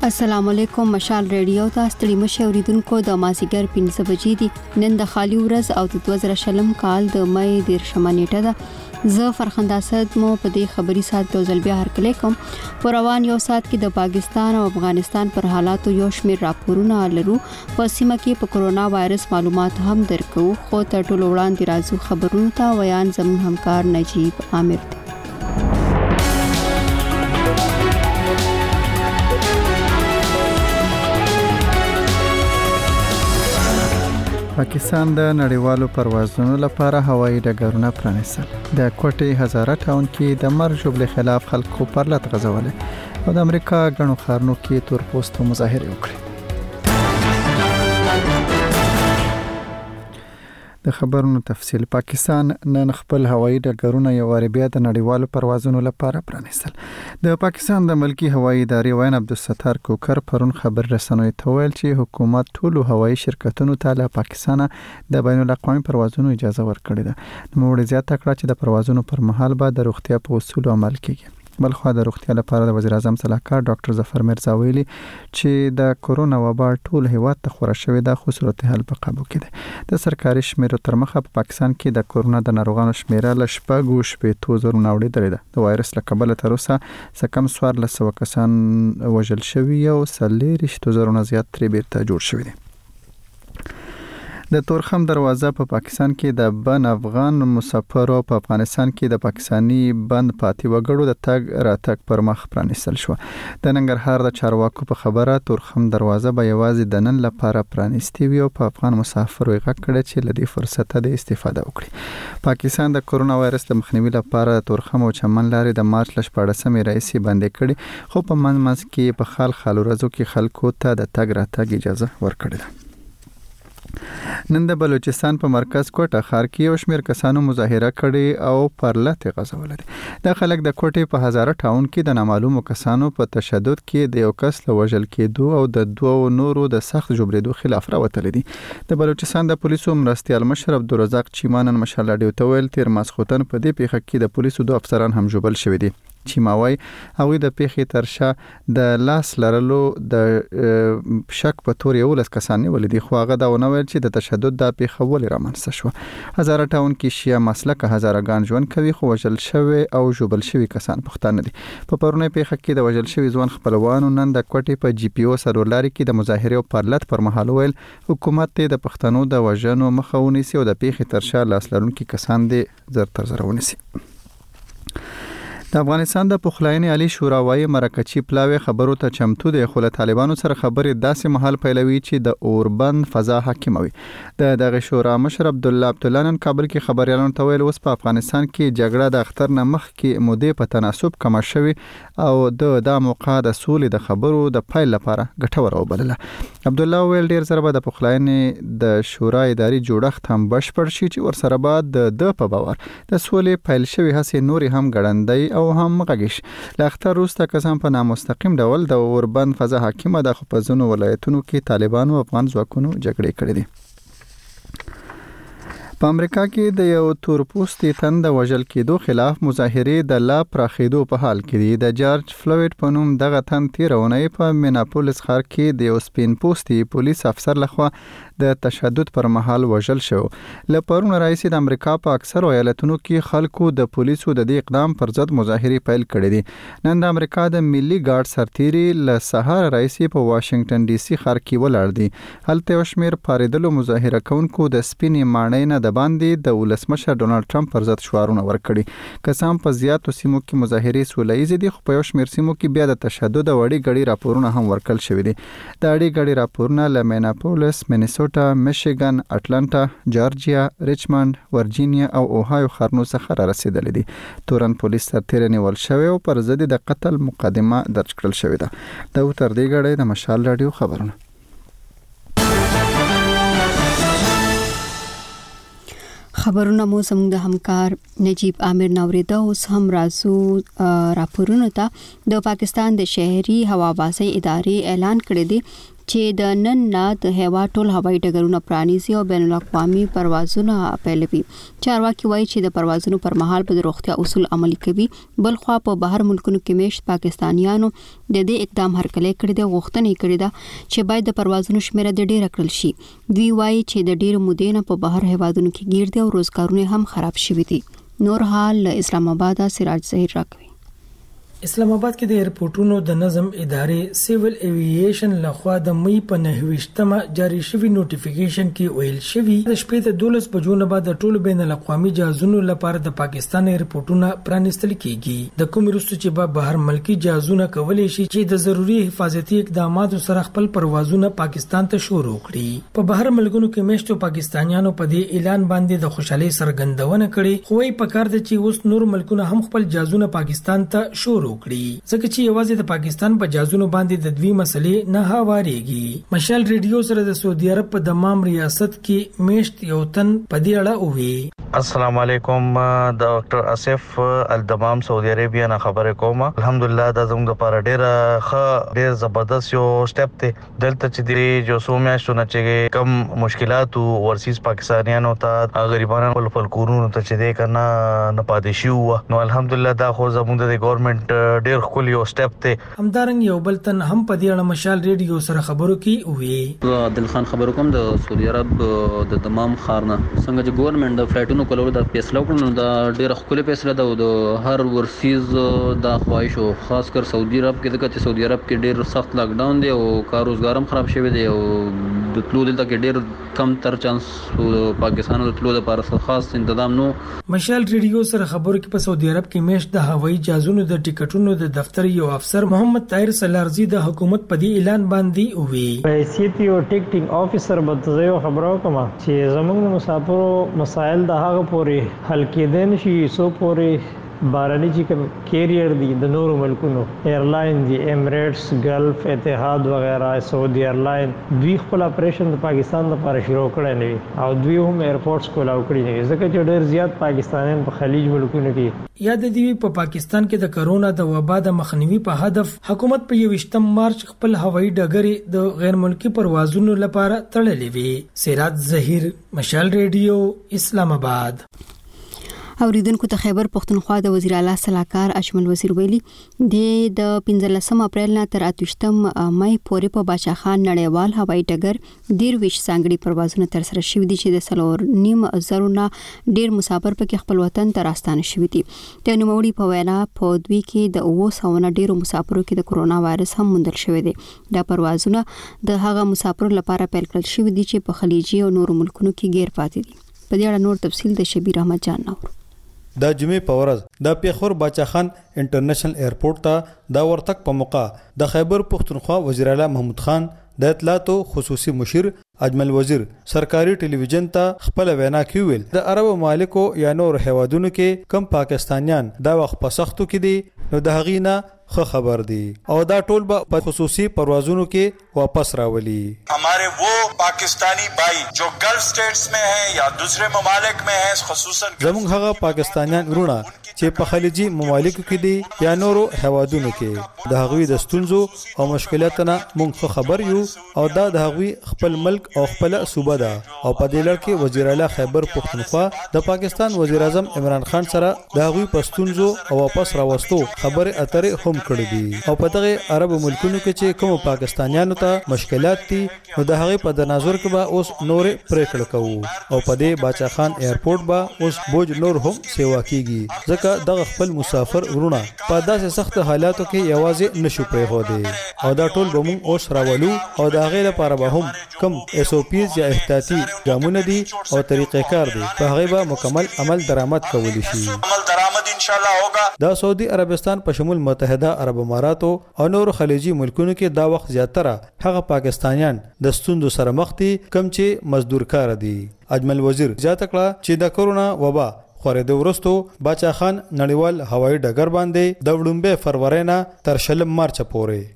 السلام علیکم. مشال ریډیو ته ستړي مشه اوریدونکو د مازیګر 15 بجې دي. نن د خالي ورځ او د 2020 کال د مې 10 نیټه ده. زه فرخنده اسد مو په دې خبري سات د ځلبیا هرکلی کوم. په روان یو سات کې د پاکستان او افغانستان پر حالاتو یو شمېر راپورونه لرو. په سیمه کې په کرونا وایرس معلومات هم درکو. خو تر ټولو وړاندې راځو خبرونه ته. ویان زموږ همکار نجیب عامر دی. پاکستان د نړیوالو پروازونو لپاره هوایي ډګرونه پرانیستل. د کوټې هزاره ټاون کې د مرګ ژوبل خلاف خلکو پر لټ غځولې او د امریکا غنو خارنو کې تور پوسټو مظاهره وکړه. د خبرونو تفصیل. پاکستان نن خپل هوایي ډګرونه یو وار بیا د نړیوالو پروازونو لپاره پرانیستل. د پاکستان د ملکی هوایي ادارې وین عبدالستار کوکر پرون خبر رسنوي ته ویل چې حکومت ټول هوایي شرکتونو ته له پاکستان د بین الاقوامي پروازونو اجازه ورکړې ده. نو زیاته کړه چې د پروازونو پر مهال به د روغتیا په اصولو عمل کیږي. بلخو د روغتیا لپاره د وزیر اعظم صلاحکار ډاکټر ظفر مرزا ویلي چې د کورونا وبا ټول هیواد ته خورا شوې ده، خو صورتحال په قابو کې ده. د سرکاري شمیرو تر مخه په پاکستان کې د کورونا د ناروغانو شمیره ل 6.2 اوریدلې ده. د وایرس له کبله تر اوسه سکم 1400 کسان وژل شوي او 400 زیات ترې بیرته جوړ شوي دي. د تورخم دروازه په پاکستان کې د بن افغان مسافرو په افغانستان کې د پاکستانی بند پاتې وګړو د تګ راتګ پر مخ پرانیستل شو. د ننګرهار د چارواکو په خبره تورخم دروازه به یوازې د نن لپاره پرانیستي وي او په افغان مسافرو یې غږ کړی چې له دې فرصت د استفاده وکړي. پاکستان د کورونا وایرس د مخنیوي لپاره د تورخم او چمن لارې د مارچ ل 14مې راهیسې بندې کړي، خو په منځ کې په خال ورځو کې خلکو ته د تګ راتګ اجازه ورکړې ده. نن د بلوچستان په مرکز کوټه ښار کې یو شمېر کسانو مظاهره کړې او پر لټ غځولې ده. د خلک د کوټې په هزاره ټاون کې د نامعلومو کسانو په تشدد کې د یو کس له وژل کېدو او د دوه نورو د سخت جبرېدو خلاف راوتلې دي. د بلوچستان د پولیسو مرستیال مشر عبدالرزاق چیمانن مشال راډیو ته ویل تیر ماسخوتن په دې پیښه کې د پولیسو 2 افسران هم جوبل شوي دي. چیماوي هغه د پیښې ترشا د لاس لرلو د شک په تور یو لس کسان ولې دي، خو هغه دا ونه ویل چې د تشدد د پیښه ولې رامنځته شو. هزاره ټاون کې شیا مسلک هزارهګان ژوند کوي، خو وژل شوی او جوبل شوی کسان پښتانه دي. په پرونی پیښه کې د وژل شوی ځوان خپلوانو نن د کوټې په جی پی او سرولاري کې د مظاهره او پرلط پر مهال ویل حکومت ته د پښتنو د وژنو مخه ونیسي او د پیښې ترشا لاس لرونکي کسان دي زر تر زر ونیسي. د افغانستان د پخلاینې عالی شورا وايي مرکچی پلاوی خبرو ته چمتو دی، خو له طالبانو سره خبرې داسې محل پیلوي چې د اوربند فضا حاکموي. د دغه شورا مشر عبدالله نن کابل کې خبريالانو ته ویل اوس په افغانستان کې جګړه د اختر نه مخ کې مودې په تناسب کم شوي او د موقع د سولې د خبرو د پایل لپاره ګټور وبلله. عبدالله ویل ډیر زر به د پخلاینې د شورا اداري جوړښت هم بشپړ شي چې ورسره بعد د په باور د سولې پایل شوی هڅې نوري هم ګړندۍ او هم غږیش. له اختر وروسته کسان په نامستقیم ډول د اوربند فضا حاکمه د خپزونو ولایتونو کې طالبانو او افغان ځواکونو جګړې کړې دي. په امریکا کې د یو تورپوستي تن د وژل کېدو خلاف مظاهرې د لا پراخېدو په حال کې دي. د جارج فلوید په نوم دغه تن تیرونی په میناپولیس ښار کې د یو سپین پوستي پولیس افسر لخوا د تشدد پر مهال وژل شو. له پرون راځي د امریکا په اکثر ایالتونو کې خلکو د پولیسو د دې اقدام پر ضد مظاهرې پیل کړې دي. نن د امریکا د ملي ګارد سرتیري له سهار راځي په واشنگټن ډي سي ښار کې ولاړ دي. هلته یو شمېر پاریدلو مظاهره کوونکو د سپینې ماڼۍ نه د باندې د ولسمشر ډونالد ټرمپ پر ضد شعارونه ورکړي. کسان په زیاتو سیمو کې مظاهرې سوله‌ییزې دي، خو په یو شمېر سیمو کې بیا د تشدد او اړې ګډې راپورونه هم ورکړل شوي دي. د اړې ګډې راپورونه له میناپولیس، مینیسوټا، میشیګن، اټلانټا، جارجیا، ریچمنډ، ورجینیا او اوهایو ښارونو څخه را رسیدلې دي. تورن پولیس سرتیری نیول شوی او پر ضد د قتل مقدمه درج کړل شوې ده. د تر دې غړې د مشال رادیو خبرونه. خبرونه مو زموږ د همکار نجیب عامر نوریدا. اوس هم راځو راپورونه ته. د پاکستان د شهري هوابازي ادارې اعلان کړی دی چې د نن نه د هوا ټول هوایي ډګرونه پرانیزي او بین الاقوامي پروازونه پیلوي. چارواکي وایي چې د پروازونو پر مهال به د روغتیا اصول عملي کوي. بل خو په بهر ملکونو کې میشت پاکستانیانو د دې اقدام هرکلی کړی دی، غوښتنه کړې ده چې باید د پروازونو شمېر د ډیر کړل شي. دوی وایي چې د ډیر مودې نه په بهر هوادونو کې گیر دي او روزګارونه هم خراب شوي دي. نور حال اسلام آباد سراج ظهیر راکوي. اسلام آباد کې د ایرپورټونو د نظم ادارې سیول ایوییشن لخوا د مې په 29مه جاری شوی نوټیفیکیشن کې ویل شوی د شپې د 12 بجو نه بعد د ټولو بین الاقوامي جهازونو لپاره د پاکستان ایرپورټونه پرانیستل کیږي. د کوم وروسته چې به بهر ملکی جهازونه کولای شي چې د ضروري حفاظتي اقداماتو سره خپل پروازونه پاکستان ته شروع کړي. په بهر ملکونو کې میشتو پاکستانیانو په دې اعلان باندې د خوشحالي سرګندونه کړې، خو یې په کار ده چې اوس نور ملکونه هم خپل جهازونه پاکستان ته شروع کړي، ځکه چې یوازې د پاکستان په جهازونو باندې د دوی مسلې نه هواریږي. مشال ریډیو سره د سعودي عرب په دمام ریاست کې میشت یو تن په دې اړه وویل. السلام علیکم، ډاکټر اسف الدمام سعودي عربیا نه خبره کوم. الحمدلله دا زموږ لپاره ډیر زبردست یو سټپ دی. دلته چې دی جو سو میاشتونه چې کم مشکلات ورسیز پاکستانیانو ته غریبانو په کورونو ته چې دی کنه نه پاتې شو، نو الحمدلله دا خو زموږ د ګورنمنت ډیر خپل یو سټپ دی. همدارنګ یو بل تن هم په دې اړه مشال ریډیو سره خبرو کې وی. عادل خان خبرو کوم د سعودي عرب د دمام خارنه څنګه چې ګورنمنت د فلایټونو کولو د فیصله وکړو دا ډیره خپل فیصله ده. د هر ورسیز د خواهش او خاص کر سعودي عرب کې د سعودي عرب کې ډیر سخت لاک ډاون دی او کار روزګار هم خراب شوی دی او د تلو دلته کې ډیر کم تر چانس پاکستان د تلو لپاره خاص تنظیم نو. مشال ریډیو سره خبرو کې په سعودي عرب کې میشت د هوایي جهازونو د ټیکټونو د دفتر یو افسر محمد طاهر سلارزی د حکومت په دې اعلان باندې وی. حیثیت یو ټیکټینګ افیسر به زه خبرو کوم چې زموږ مسافرو مسایل د هغه پورې حل کېدل شي سو پورې بارني چې کوم کیریئر دي د نورو ملکونو ایرلاین دي امریټس ګلف اتحاد وغیرہ سعودي ایرلاین دوی خپل اپریشن د پاکستان لپاره شروع کړی نه او دوی هم ایرپورټس کولاو کړی نه ځکه چې ډېر زیات پاکستانیان په خلیج ملکونو کې یاد دی په پاکستان کې د کرونا د وبا د مخنیوي په هدف حکومت په 28 مارچ خپل هوایي ډګر د غیر ملکی پروازونو لپاره تړلې وي. سراج ظهیر مشال ریډیو اسلام آباد. اوریدونکو ته خیبر پختونخوا د وزیر اعلی صلاحکار اجمل وزیر ویلي د 15 اپریل نه تر 28 مې پورې په باچا خان نړیوال هوایي ډګر ډیر ویش ځانګړي پروازونه تر سره شوي دي چې د 3.5 نه ډیر مسافر پکې خپل وطن ته راستانه شوي دي. د نوموړي په وینا په دوی کې د 900 نه ډیرو مسافرو کې د کرونا وایرس هم موندل شوی دی. دا پروازونه د هغه مسافرو لپاره پیل کړل شوي دي چې په خلیجي او نورو ملکونو کې غیر پاتې دي. په دې اړه نور تفصیل د شبیر احمد جان نور. د جمعې په ورځ د پیښور باچا خان انټرنیشنل ایرپورټ ته د ورتګ په موقع د خیبر پختونخوا وزیر اعلی محمود خان د اطلاعاتو خصوصي مشیر اجمل وزیر سرکاري ټلویزیون ته خپل وینا کې ویل د عرب ممالکو یا نور هیوادونو کې کم پاکستانیان دا وخت په سختو کې دي نو د هغې نه خبر دی او دا ټول په خصوصي پروازونو کې واپس راولي. हमारे वो पाकिस्तानी भाई जो गल्फ स्टेट्स में हैं या दूसरे ममालिक में हैं खसूसन زموږ هغه پاکستانیان ورونه چې په خلیجي ممالکو کې دي یا نورو هیوادونو کې د هغوی د ستونزو او مشکلاتونو موږ خبر یو او دا د هغوی خپل ملک او خپل صوبه ده او په دې لړ کې وزیر اعلی خیبر پختونخوا د پاکستان وزیر اعظم عمران خان سره د هغوی پښتونزو او واپس راوستو خبره اترې هم کړې دي او په دغه عرب ملکونو کې چې کوم پاکستانیانو ته مشکلات دي نو د هغه په تناظر کې به اوس نورې پریکړه کوو او په دې باچا خان ایرپورټ به اوس بوج نور هم سیوا کیږي ځکه دغه خپل مسافر ورونه په داسې سخت حالاتو کې یوازې نشو پریښودي او دا ټول به موږ اوس راولو او د هغه لپاره به هم کم SOPs یا احتیاطي ګامونه دي او طریقې کار دي په هغه به مکمل عمل درآمد کولی شي. دا سعودي عربستان په شمول متحده عرب امارات او نور خلیجي ملکونو کې دا وخت زیاتره هغه پاکستانیان د ستوندو سره مخ دي کم چې مزدور کار دي. اجمل وزیر زیاته کړه چې د کرونا وبا خورېدو وروستو باچا خان نړیوال هوایي ډګر باندې د 2 فروری نه تر 20 مارچ پورې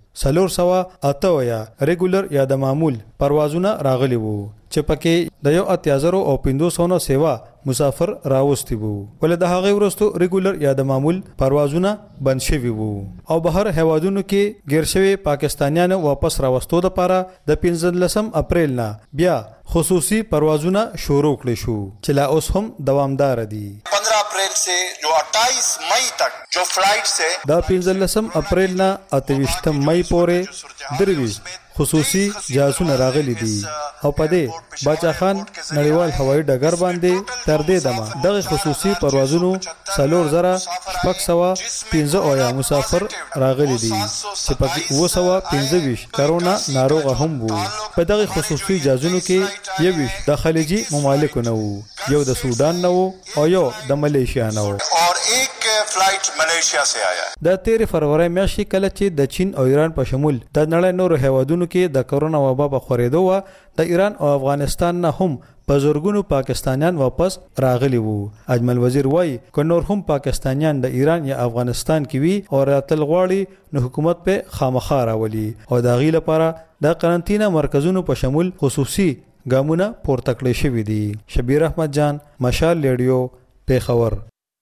408 ریګولر یا د معمول پروازونه راغلي وو چې پکې د 1500 او 500 سیوا مسافر راوستي وو ول د هغه ورستو ریګولر یا د معمول پروازونه بند شوي وو او بهر هوادونو کې غیر شوی پاکستانیانو واپس راوستو د پاره د 15 اپریل نه بیا خصوصي پروازونه شروع کړي شو چې لا اوس هم دوامدار دي 15 अप्रैल से जो 28 मई तक जो फ्लाइट से دا 15 اپریل نه 28 مئی پورې درویش خصوصي جهازونه راغلي دي او په دې باچا خان نړیوال هوایي ډګر باندې تر دې دمه دغه خصوصي پروازونو 4015 اویا مسافر راغلي دي چې پکې 225 کرونا ناروغه هم وو په دغه خصوصي جهازونو کې یو د خلیجي ممالکو نه وو یو د سودان نه وو او یو د ملیشیا نه وو और एक फ्लाइट मलेशिया से आया د 13 فروری میاشتې کله چې د چین او ایران په شمول د نړۍ نورو هیوادونو کې د کرونا وبا په خورېدو و د ایران او افغانستان نه هم په زورګونو پاکستانیان واپس راغلي وو اجمل وزیر وای ک نور هم پاکستانیان د ایران یا افغانستان کې وي او راتل غواړي نو حکومت په خامخا راولي او د غیله لپاره د قرنطینه مرکزونو په شمول خصوصي ګامونه پورته کړی شوی دي شبیر احمد جان مشال ریډیو پیښور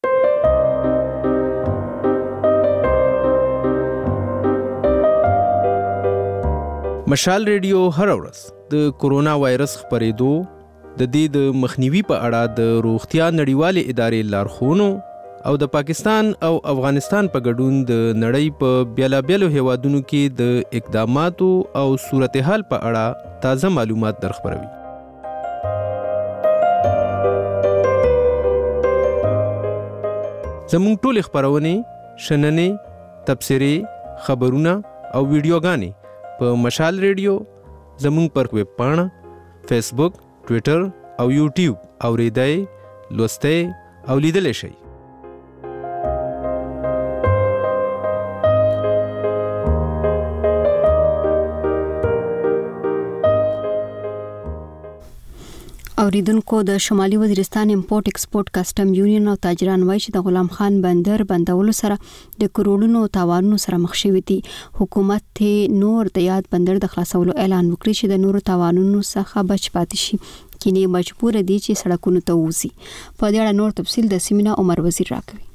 مشال ریډیو هر ورځ د کورونا وایرس خپرېدو د دې د مخنیوي په اړه د روغتیا نړیوالې ادارې لارښوونو او د پاکستان او افغانستان په ګډون د نړۍ په بیلابیلو هیوادونو کې د اقداماتو او صورتحال په اړه تازه معلومات درخبروي. زموږ ټولې خپرونې شننې تبصرې خبرونه او ویډیوګانې په مشال ریډیو زموږ پر ویب پاڼه فیسبوک ټویټر او یوټیوب اوریدای لوستای او لیدلی شئ. اوریدونکو د شمالي وزیرستان امپورټ ایکسپورټ کسٹم یونین او تاجران وایي چې د غلام خان بندر بندولو سره د کروڑونو تاوانونو سره مخ شوي دي. حکومت ته نور د یاد بندر د خلاصولو اعلان وکړي چې د نورو تاوانونو څخه بچ پاتې شي کینه مجبور دي چې سړکونو ته وځي. په دې اړه نور تفصیل د سیمینار عمر وزیر راکوي.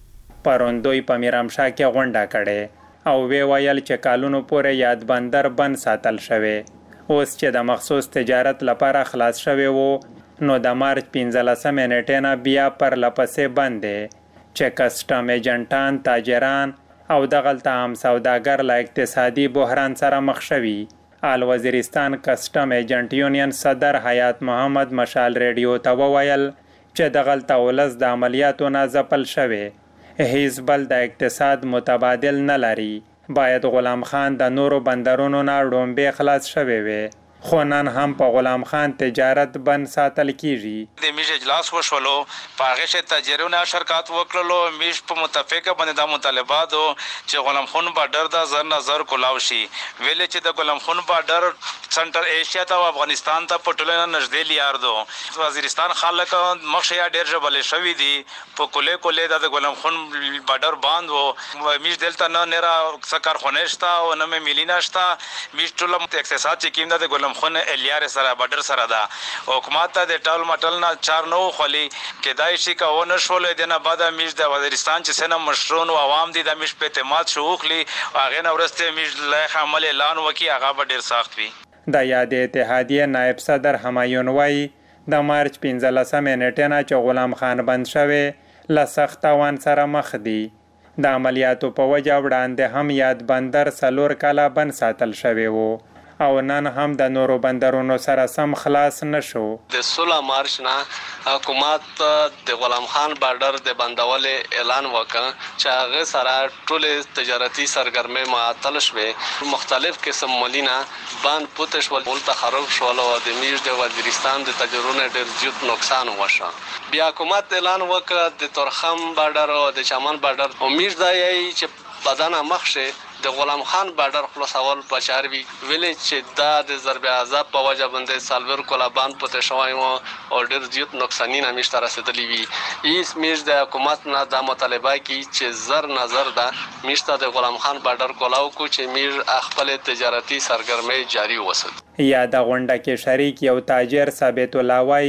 پروندوی په میرامشاه کې غونډه کړي او وی ویل چې کالونو پورې یاد بندر بند ساتل شوی اوس چې د مخصوص تجارت لپاره خلاص شوی وو نو د مارچ 15 نیټې نه بیا پر لپسې بند دی چې کسټم ایجنټان تاجران او دغلته عام سوداګر له اقتصادي بحران سره مخ شوي. آل وزیرستان کسټم ایجنټ یونین صدر حیات محمد مشال ریډیو ته وویل چې دغلته ولس د عملیاتو نه ځپل شوی هیڅ بل د اقتصاد متبادل نه لري. باید غلام خان د نورو بندرونو نه ډومبې خلاص شوی وي خو نن هم په غلام خان تجارت بند ساتل کیږي. د میش اجلاس وشولو په هغه شی تاجرونو شرکت وکړلو میش په متفقه باندې د مطالباتو چې غلام خان بارډر د زر نظر کولاو شي ویل چې د غلام خان بارډر سنټر ایشیا ته افغانستان ته پټولنه نږدې لیار دو وزیرستان خلک مخشیا ډیر جبل شوی دي په کوله د غلام خان بارډر باندې وو میش دلته نه نرا سکر خونشتا او نه ملینا شتا میش ټول اقتصاد چې کیم د غلام خون الیار سره بارډر سره دا حکومت ته د ټال مټل نه چار نو خلی کدای شي کا ونه شول دنه بعد میش د وزیرستان چې سنه مشرون او عوام دي د میش په اعتماد شوخلی هغه نو ورسته میش له عمل اعلان وکي هغه ډیر سخت وي. د یاد اتحادیه نائب صدر همایون وای د مارچ 15 نیټه نه چې غلام خان بند شوی له سخت تاوان سره مخ دي. د عملیاتو په وجه وړاندې هم یاد بندر 4 کاله بند ساتل شوی وو او نن هم د نورو بندرونو سره سم خلاص نشو. د 16 مارچ نه حکومت د غلام خان بارډر د بندول اعلان وکړ چې هغه سره ټول تجارتي سرګرمي معطل شوه مختلف قسم ملینا باندې پوتش ول تخرب شول او د میش د وزیرستان د تجربه ډیر زیات نقصان وشو. بیا حکومت اعلان وکړ د تورخم بارډر او د چمن بارډر امید دی چې بدن مخشه د غلام خان بارډر خلاصول په چاروي ویلې چې دا د ضرب عذاب په وجه باندې سالور کولا باندې پته شوی او ډیر زیات نقصانین همیشه رسیدلی وي. ایس میش د حکومت نه د مطالبه کی چې زر نظر ده میشته د غلام خان بارډر کولاو کو چې میر خپل تجارتي سرګرمي جاری وساتي. یا د غونډه کې شریک یو تاجر ثابت الله وای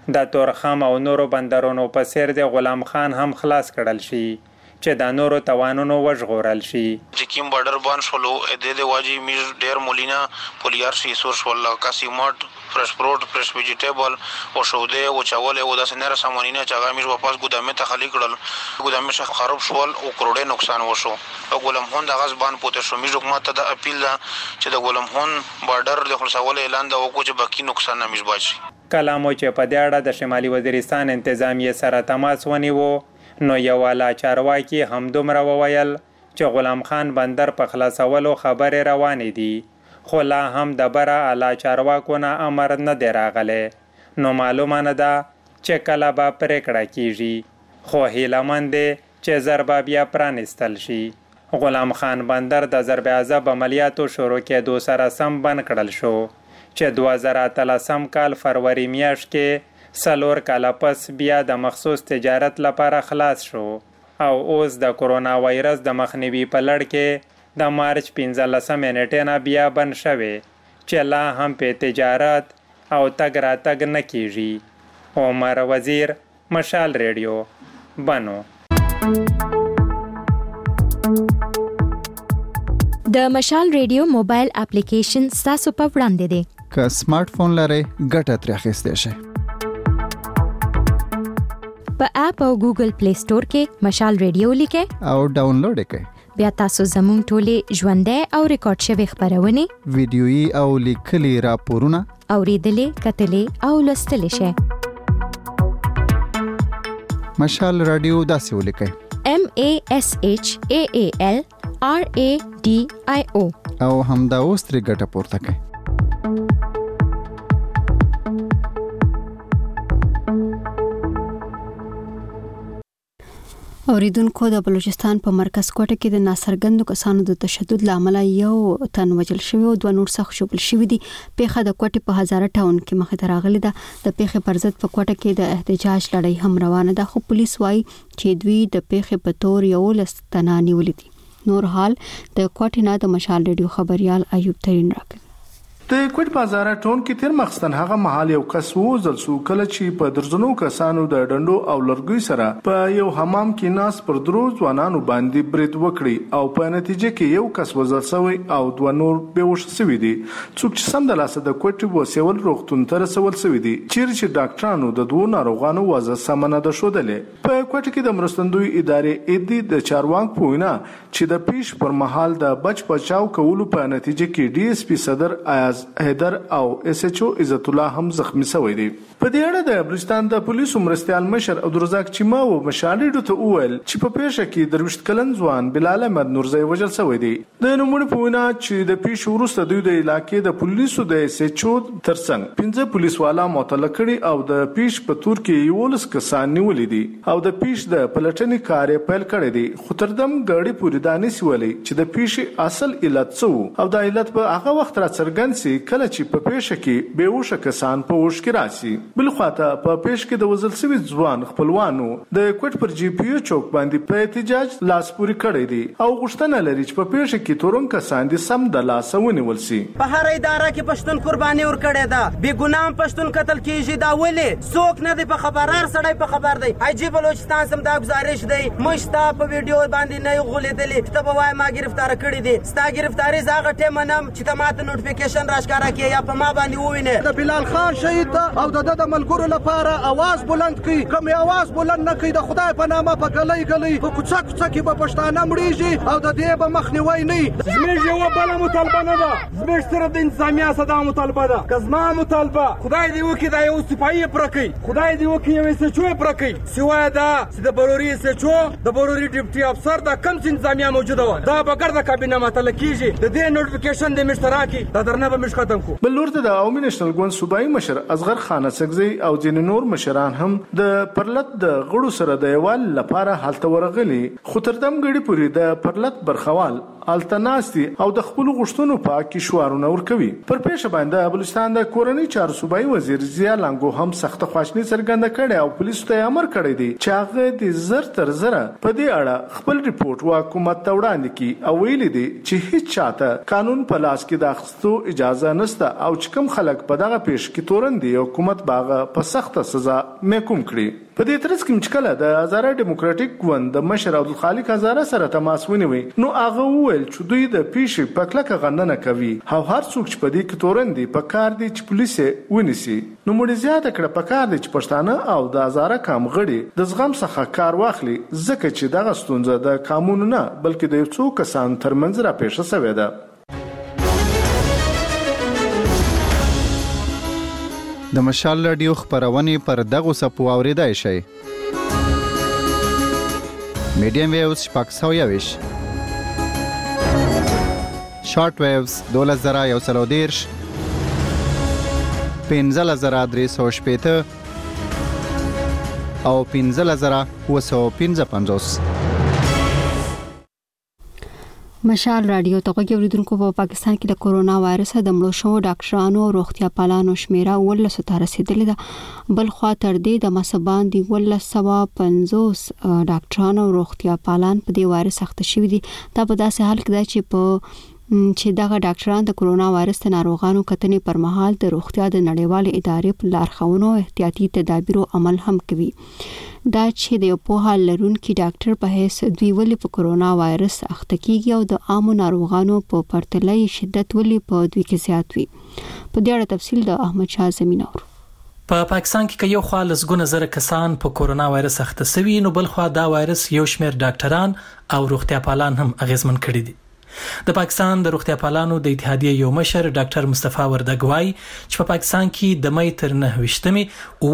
د تورخم او نورو بندرونو په څیر د غلام خان هم خلاص کړل شي چې د نورو توانونو وژغورل شي. چې کوم بارډر بان شولو د واجی میر ډیر مولینا پولیار شي سورس والله کاسیمات فرش فروټ فرش ویجیټیبل او شوده او چاول او د سنره سامانینه چې هغه میر واپس ګودامه ته خالی کړل. ګودامه شه خراب شول او کروڑه نقصان وشو. او غلام خان د غزبان پوتې شو. میر حکومت ته د اپیل چې د غلام خان بارډر د خلاصول اعلان د وکړي چې باقی نقصان نه مش بچي. کلامو چې په دې اړه د شمالي وزیرستان انتظامیه سره تماس ونیو نو یو والا چارواکي هم دومره وویل چې غلام خان بندر په خلاصولو خبرې روانې دي خو لا هم د بره اعلی چارواکو نه امر نه دی راغلی نو معلومه نه ده چې کله به پرېکړه کیږي خو هیله مند دی چې زر به بیا پرانیستل شي. غلام خان بندر د ضرب عضب عملیاتو شروع کېدو سره سم بند کړل شو چې 2013 کال فروری میاشت کې 4 کاله پس بیا د مخصوص تجارت لپاره خلاص شو او اوس د کرونا وایرس د مخنیوي په لړ کې د مارچ 15 نیټې نه بیا بند شوی چې لا هم په تجارت او تګ راتګ نه کیږي. عمر وزیر، مشال ریډیو، بنو. د مشال ریډیو موبایل اپلیکیشن تاسو په وړاندې دی. که سمارټ فون لرئ ګټه ترې اخیستی شئ. په اپ او ګوګل پلی سٹور کې مشال ریډیو لیکئ او ډاونلوډ کړئ. بیا تاسو زموږ ټولې ژوندۍ او ریکارډ شوي خبرونه، ویډیويي او لیکلي راپورونه اوریدلې، کتلې او لوستلې شئ. مشال رادیو داسې ولیکئ: MASHAAL RADIO او همدا اوس ترې ګټه پورته کړئ. اوریدونکو، د بلوچستان په مرکز کوټه کې د ناڅرګندو کسانو د تشدد لامل یو تن وژل شوی او 2 نور سخت ژوبل شوی دي. پیښه د کوټه په هزاره ټاون کې مخه ته راغلې ده. د پیښې پر ضد په کوټه کې د احتجاج لړۍ هم روانه ده خو پولیس وايي چې دوی د پیښې په تور یو لستنه نیولې دي. نور حال د کوټه نه د مشال ریډیو خبريال ایوب ترين راکړي. د کوټ بازار ټون کې تیر مخستن هغه محل یو کس وزل سو کله چې په درزنو کسانو د ډندو او لرګي سره په یو حمام کې ناس پر درو ځوانانو باندې برید وکړي او په نتیجه کې یو کس وزل شوی او 2 نور بهوش شوی دي. څوک چې سم د لاسه د کوټ وسیول روغتون تر سوال شوی دي چې ډاکټرانو د 2 ناروغانو وزه سمنه ده شودلې. په کوټ کې د مرستندوی ادارې ادي د چارواک پوینا چې د پیش پر محل د بچ بچاو کولو په نتیجه کې ډي اس پی صدر ایاز حیدر او اس ایچ او عزت الله هم زخمی شوی دی. په دې اړه د بلوچستان د پولیسو مرستيال مشر عبدالرزاق چیما او مشالډو ته وویل چې په پیښه کې دروشت کلن ځوان بلال احمد نورزی وژل شوی دی. د نوموړي په وینا چې د پیښې وروسته دوی د علاقې د پولیسو د اس ایچ او ترڅنګ 15 پولیس والا معطل کړي او د پیښ په تور کې 11 کسان نیولې دي او د پیښ د پلټنې کار پیل کړی دی. خو تر دم غړي پوری دانې سولې چې د پیښې اصل علت څه او د علت په هغه وخت را څرګند سي کله چې په پیښه کې بهوشه کسان په وښ کې راسي. بل خواته په پیښ کې د وزل سوي ځوان خپلوانو د کوټ پر جی پی او چوک باندې په احتجاج لاس پوری کړی دي او غوښتنه لري چې په پیښه کې تورن کسان دي سم د لاس ونیول سي. په هر اداره کې پښتون قرباني ور کړی دا بے ګناه پښتون قتل کیږي دا ولې څوک نه دی په خبردار سړی په خبر دی. ایجی بلوچستان سم دا گزارش دی مشتا په ویډیو باندې نه غولېدلې ته به وای ما گرفتار کړی دي ستا گرفتاری زاغه ټیم نم چې ته ماته نوټیفیکیشن راښکارا کې یا په ما باندې ووینه. د بلال خان شهید او د ملګرو لپاره आवाज بلند کړي کوم आवाज بلند نه کړي د خدای په نامه په ګلۍ ګلۍ په کوڅه کوڅه کې به پښتانه مړیږي او د دې به مخنیوي نه. زموږ یو بل مطالبه نه ده زموږ سره د انسانیت صدا مطالبه ده که زما مطالبه خدای دې وکړي دا یو صفایي پرکې خدای دې وکړي یو سچوي پرکې سوای دا چې د بروري سچو د بروري ډیپټي افسر دا کم انتظامیه موجوده و دا بغیر د کابینه ماته لکېږي د دې نوټیفیکیشن د مشترکي دا درنه به مش ختم کو. بل ورته د عوامي نېشنل ګوند صوبایي مشر اصغر خان اسکزي او ځینې نور مشران هم د پرلط د غړو سره د یوال لپاره حالت ورغلي خو تر دم غړي پوری د پرلط برخوال التناستی او د خپل غشتونو په کې شوارونه ورکوي. پر پیښه باندې بلوچستان د کورنۍ چارو صوبایي وزیر ضیا لنګو هم سخت خواشنی څرګنده کړي او پولیسو ته امر کړی دی چې هغه د زر تر زره په دې اړه خپل ریپورت حکومت ته وړاندې کړي او ویلي دي چې هیڅ چاته قانون په لاس کې د اخستو اجازه اجازه نشته او چې کوم خلک په دغه پیښ کې تورن دي حکومت باغه په سخته سزا محکوم کړي. په دې ترڅ کې چې کله د هزاره ډیموکراټیک ګوند د مشر عبدالخالق هزاره سره تماس ونیوي نو هغه وویل چې دوی د پیښې په کلکه غندنه کوي او هر څوک چې په دې کې تورن دي په کار دي چې پولیس ونیسي. نو موږ زیاته کړه په کار دي چې پښتانه او د هزاره کام غړي د زغم څخه کار واخلي ځکه چې دغه ستونزه د قانون نه بلکې د یو څو کسان ترمنځ را پیښه شوې ده. د مشال رادیو خبرونه پر دغه سپو اوریدای شي. میډیم ویوز شپږ شارټ ویوز 2130 15350 او 15955. مشال رادیو ته اوریدونکو په پاکستان کې د کورونا وایرس د مړو شوو ډاکټرانو او روغتیا پالانو شمیره 1900 ته رسیدلې ده. بل خوا تر دې د مسبان دی 1950 ډاکټرانو او روغتیا پالان په دې وایرس اخته شوي دي. دا په داسې حال کې ده چې دغه ډاکټران د کورونا وایرس د ناروغانو کتنې پر مهال د روغتیا د نړیوالې ادارې په لارښوونو احتیاطي تدابیرو عمل هم کوي. دا چې د یو پوهه لرونکي ډاکټر په حیث دوی ولې په کورونا وایرس اخته کیږي او د عامو ناروغانو په پرتله شدت ولې په دوی کې زیات وي. په دې اړه تفصیل د احمد شاه زمینور. په پاکستان کې یو خوا لسګونه زره کسان په کورونا وایرس اخته شوي نو بل خوا دا وایرس یو شمېر ډاکټران او روغتیا پالان هم اغیزمن کړي دي. د پاکستان د روغتیا پالانو د اتحادیې یو مشر ډاکټر مصطفی وردګ وايي چې په پاکستان کې د مې تر 9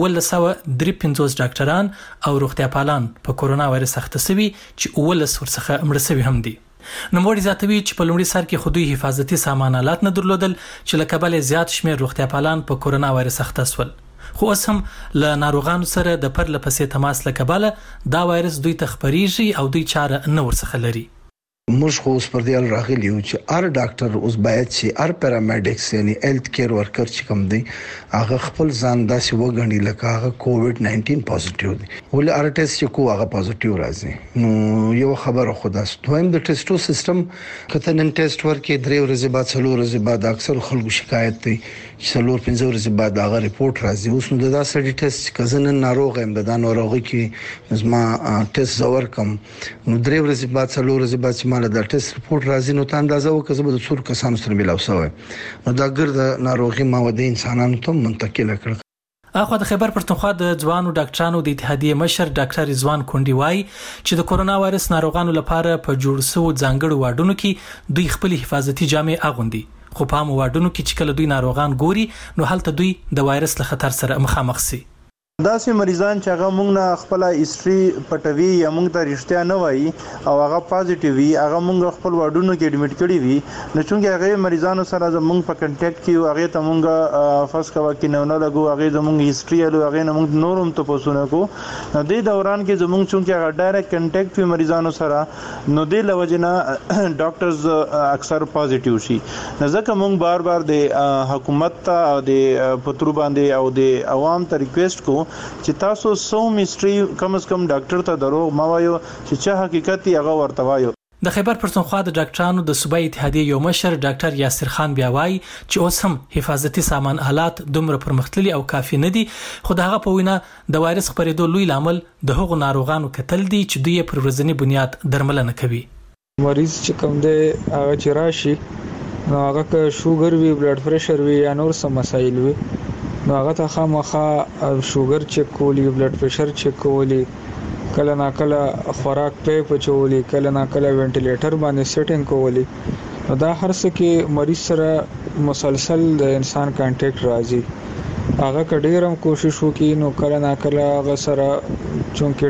1953 ډاکټران او روغتیا پالان په کورونا وایرس اخته شوي چې 19 ورڅخه مړه شوي هم دي. نو موږ زیاتوي چې په لومړي سر کې خودي حفاظتي سامانالات نه درلودل چې له کبله زیات شمېر روغتیا پالان په کورونا وایرس اخته شول. خو اوس هم له ناروغانو سره د پرله پسې تماس له کبله دا وایرس دوی ته خپريږي او دوی چاره نه ورڅخه لري. موږ خو اوس پر دې راغلی یو چې هر ډاکټر اوس باید چې هر پیرامیډکس یعنی هیلث کیر ورکر چې کوم دی هغه خپل ځان داسې وګڼي لکه هغه کووډ 19 پوزټیو دی ولې هر ټیسټ چې کو هغه پوزټیو راځي. نو یو خبره خدا ستویم د ټیسټو سیستم کته نن ټیسټ ورکې 3 ورځې بعد 4 ورځې بعد اکثر خلکو شکایت دی چې 4-5 ورځې بعد هغه ریپورت راځي. اوس نو دا سړي ټیسټ کزن ناروغ هم د ناروغي کې زما ټیسټ زور کم نو 3 ورځې بعد 4 ورځې بعد چې مال د ټیسټ ریپورت راځي نو ته اندازه وکړه چې د څور کسانو سره ملاو شوی نو دا ګرد ناروغي مواد انسانانو ته منتقل کړ. اخو د خیبر پښتونخوا د ځوانو ډاکټرانو د اتحادیې مشر ډاکټر رضوان کونډي وايي چې د کورونا وایرس ناروغانو لپاره په جوړ شوو ځانګړو واډونو کې دوی خپل حفاظتي جامې اغوندي. خو په عام واډونو کې چې کله دوی ناروغان ګوري نو هلته دوی د وایرس له خطر سره مخامخ شي. داسې مریضان چې هغه موږ نه خپل هیستوري پټوي یا موږ ته رښتیا نه وایي او هغه پازیټیو وي هغه موږ خپل واډونو کې اډمیټ کړي وي نو چې هغه مریضانو سره زموږ په کنټیکټ کې هغه ته موږ فرض کوا کې نه لګو هغه زموږ هیستوري له هغه نه موږ نورم ته پوسونه کو نو د دوران کې زموږ چې هغه ډایرکټ کنټیکټ وي مریضانو سره نو د لوجنه ډاکټرز اکثر پازیټیو شي. ځکه موږ بار بار د حکومت ته او د پترو باندې او د عوام ته ریکوست کو چې تاسو سو میستری کم از کم ډاکټر ته دروغ ما وایو چې چا حقیقت هغه ورته وایو. د خیبر پښتونخوا د ډاکټرانو د صوبایي اتحادیې یو مشر ډاکټر یاسر خان بیا وايي چې اوس هم حفاظتي سامان آلات دومره پرمختللي او کافي نه دي خو دغه په وینا د وایرس خپرېدو لوی لامل د هغو ناروغانو کتل دي چې دوی پر ورځنی بنیاد درملنه کوي. مریض چې کوم دی هغه چې راشي نو هغه که شوګر وي بلډ پریشر وي یا نور څه مسایل وي نو هغه ته خامخا شوګر چک کولی بلډ پریشر چک کولی کله نا کله خوراک پیپ چولی کله نا کله وینټیلیټر باندې سیټینګ کولی نو دا هر څه کې مریض سره مسلسل د انسان کانټیکټ راځي هغه کډیرم کوشش وکي نو کله نا کله هغه سره چونکه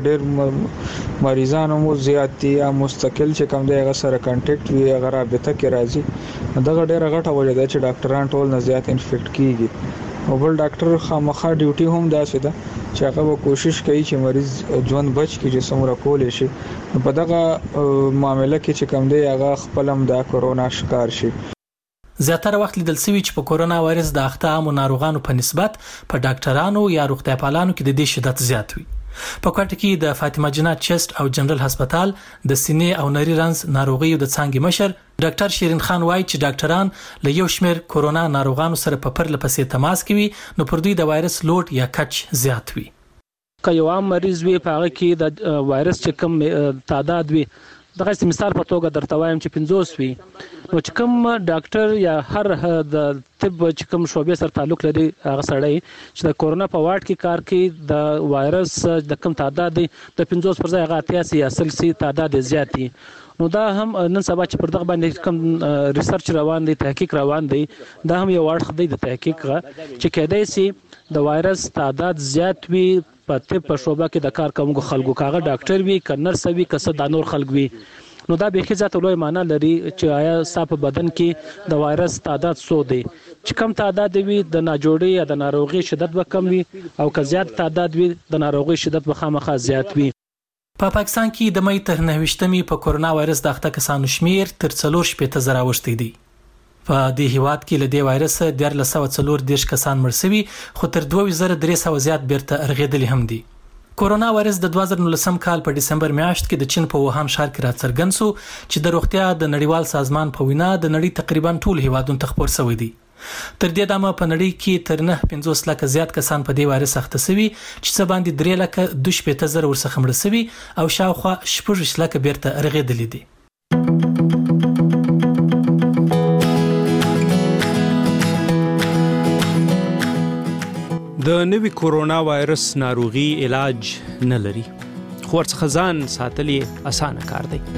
ډیر مریضانو مو زیات دي یا مستقل چې کوم دی هغه سره کانټیکټ وي هغه رابطه کې راځي دغه ډیره غټه وجه ده چې ډاکټران ټول نه زیات انفیکټ کیږي او بل ډاکټر خامخا ډیوټي هم داسې ده چې هغه کوشش کوي چې مریض ژوند بچ کړي چې څومره کولای شي په دغه معاملې کې چې کوم دی هغه خپل هم د کورونا شکار شي. زیاتره وخت لیدل شوی چې په کورونا وایرس د اخته عامو ناروغانو په نسبت په ډاکټرانو یا روغتیا پالانو کې د دې شدت زیات وي. په کوټه کې د فاطمه جنات چست او جنرال هسپتال د سینې او نری رنز ناروغیو د څانګې مشر ډاکټر شیرین خان وایي چې ډاکټران له یو شمېر کورونا ناروغانو سره په پرله پسې تماس کوي نو پر دوی د وایرس لوډ یا کچ زیات وي. که یو عام مریض وي په هغه کې د وایرس چې کم تعداد وي دغه مثال په توګه درته وایم چې 50 وي نو چې کوم ډاکټر یا هر د طب چې کوم شعبې سره تعلق لري هغه سړی چې د کورونا په واټ کې کار کوي د وایرس د کم تعداد دی د 50 پر ځای هغه 88 یا 80 تعداد زیات دي. نو دا هم نن سبا چې پر دغه باندې کوم ریسرچ روان دی تحقیق روان دی دا هم یو اړخ دی د تحقیق چې کېدای شي د وایرس تعداد زیات وي په طب په شعبه کې د کار کوونکو خلکو کاغه ډاکټر وي که نرس وي که څه د نور خلک وي نو دا به ځکه لوی معنی لري چې آیا صاحب بدن کې د وایرس تعداد څو دی چې کم تعداد وي د ناجوړي یا د ناروغي شدت به کم وي او که زیات تعداد وي د ناروغي شدت به خامخا زیات وي. په پاکستان کې د مې تر 9 په کورونا وایرس د اخته کسانو شمیر تر 4.8 اوښتی دی. په دې هیواد کې له دې وایرس 1340 کسان مړ شوي خو تر 2300 زیات بیرته رغېدلي هم دي. کورونا وایرس د 2019 کال په دسمبر میاشت کې د چین په ووهان ښار کې راڅرګند شو چې د روغتیا د نړیوال سازمان په وینا د نړۍ تقریبا ټول هیوادونو ته خپور شوی دی. تر دې دمه په نړۍ کې تر 9.50 لک زیات کسان په دې وایرس اخته شوي چې څه باندې 3 لک 2.0 ورڅخه مړ شوي او شاوخوا 16 لک بیرته رغېدلي دي. د نوي کورونا وایرس ناروغي علاج نه لري خو ورڅخه ځان ساتل یې اسانه کار دی.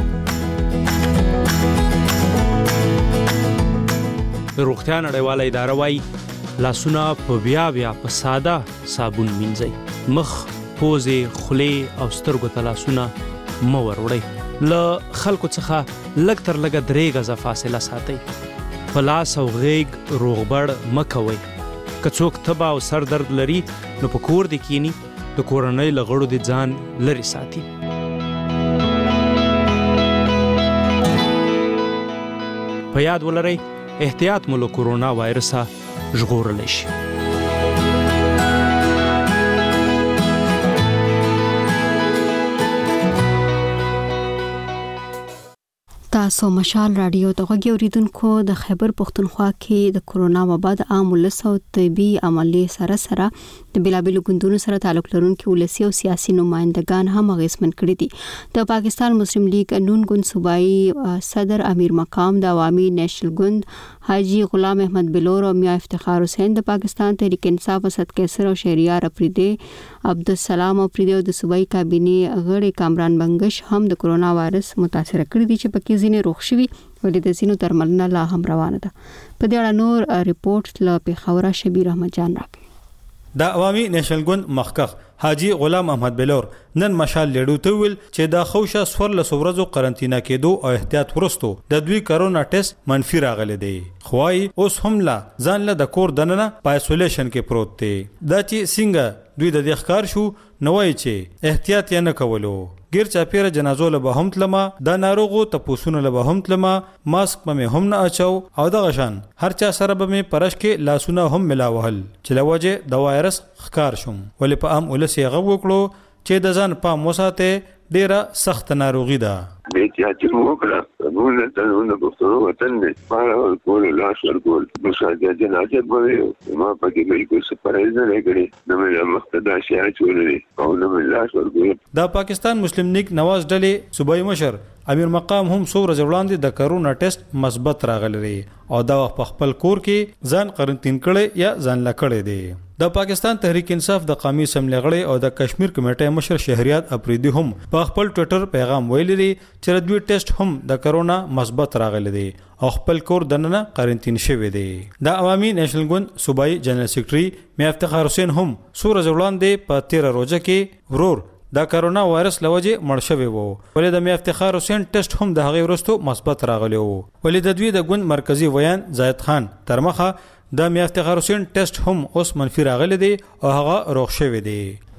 روغتیا نړیواله اداره وايي لاسونه په بیا په ساده صابون مینځئ، مخ، پوزې، خولې او سترګو ته لاسونه مه وروړئ، له خلکو څخه لږ تر لږه 3 غزه فاصله ساتئ، په لاس او غیږ روغبړ مه کوئ. که څوک تبه او سر درد لري نو په کور دې کینی د کورنۍ له غړو دې ځان لرې ساتي. په یاد ولرئ احتیاط مو له کورونا وایرسه ژغورلی شي. تاسو مشال رادیو ته غوږی اوریدونکو د خیبر پختونخوا کې د کورونا وبا د عام ولس او طبي عملیې سره د بلابل ګوندونو سره تعلق لرونکي ولسي او سیاسي نمائندگان هم اغیزمن کړي دي. د پاکستان مسلم لیگ نون ګوند صوبایي صدر امیر مقام د عوامي نیشنل ګوند حاجی غلام احمد بلور او میا افتخار حسین د پاکستان تحریک انصاف اسد کیسر او شهریار افریدی عبدالسلام افریدی او د صوبایي کابینې غړي کامران بنگش هم د کورونا وایرس متاثر کړي دي چې پکې ځینې روغ شوي ولې د ځینو درملنه لا هم روانه ده. په دې اړه نور ریپورت له پیښور شبیر احمد جان راکړي. د عوامي نیشنل ګوند مخکخ حاجی غلام احمد بلور نن مشال لیډو ته ویل چې دا خوشه سفر له ورځو قرنطینه کېدو او احتیاط ورستو د دوی کرونا ټیسټ منفي راغلی دی. خوای اوس هم لا ځان له د کور دننه په آیسولیشن کې پروت دی. دا چې څنګه دوی د دې ښکار شو نوای چې احتیاط یې نه کولو. غیر چاپیره جنازو له به هم تلما د ناروغو تپوسونه له به هم تلما ماسک به هم نه اچو او د غشان هر چا سره به پرش کې لاسونه هم ملاوهل چې لوجه د وایرس ښکار شوم ولې په عام ولسی غو وکړو چې د ځان په موساته ډیره سخت ناروغي ده. احتیاط وکړه موږ ته نو په وطن کې پاره کول لاس ورکول مشاهده جنازه به ما په دې کې څه پرېز نه کړی نو مې مقتدا شي چولې او نو لاس ورکول. د پاکستان مسلم لیگ نواز ډلې صوبایي مشر امیر مقام هم څو ورځې وړاندې د کرونا ټیسټ مثبت راغلی او دا په خپل کور کې ځان قرنطین کړي یا ځان لکړي دي. د پاکستان تحریک انصاف د قومي اسمبلی غړي او د کشمیر کمیټې مشر شهریار افریدی هم په خپل ټوئیټر پیغام ویلي دي چې دوی ټیسټ هم د کرونا مثبت راغلی دی او خپل کور دننه قرنطین شوی دی. د عوامي نیشنل ګوند صوبایي جنرال سیکریټري میا افتخار حسین هم څو ورځې وړاندې په 13 روزه کې ورور د کرونا وایرس لوجه مړ شوی وو ولې د میا افتخار حسین ټیسټ هم د هغې ورستو مثبت راغلی وو ولې د دوی د ګوند مرکزی ویان زاید خان ترمخه د میا افتخار حسین ټیسټ هم اوس منفي راغلی دی او هغه روغ شوی دی.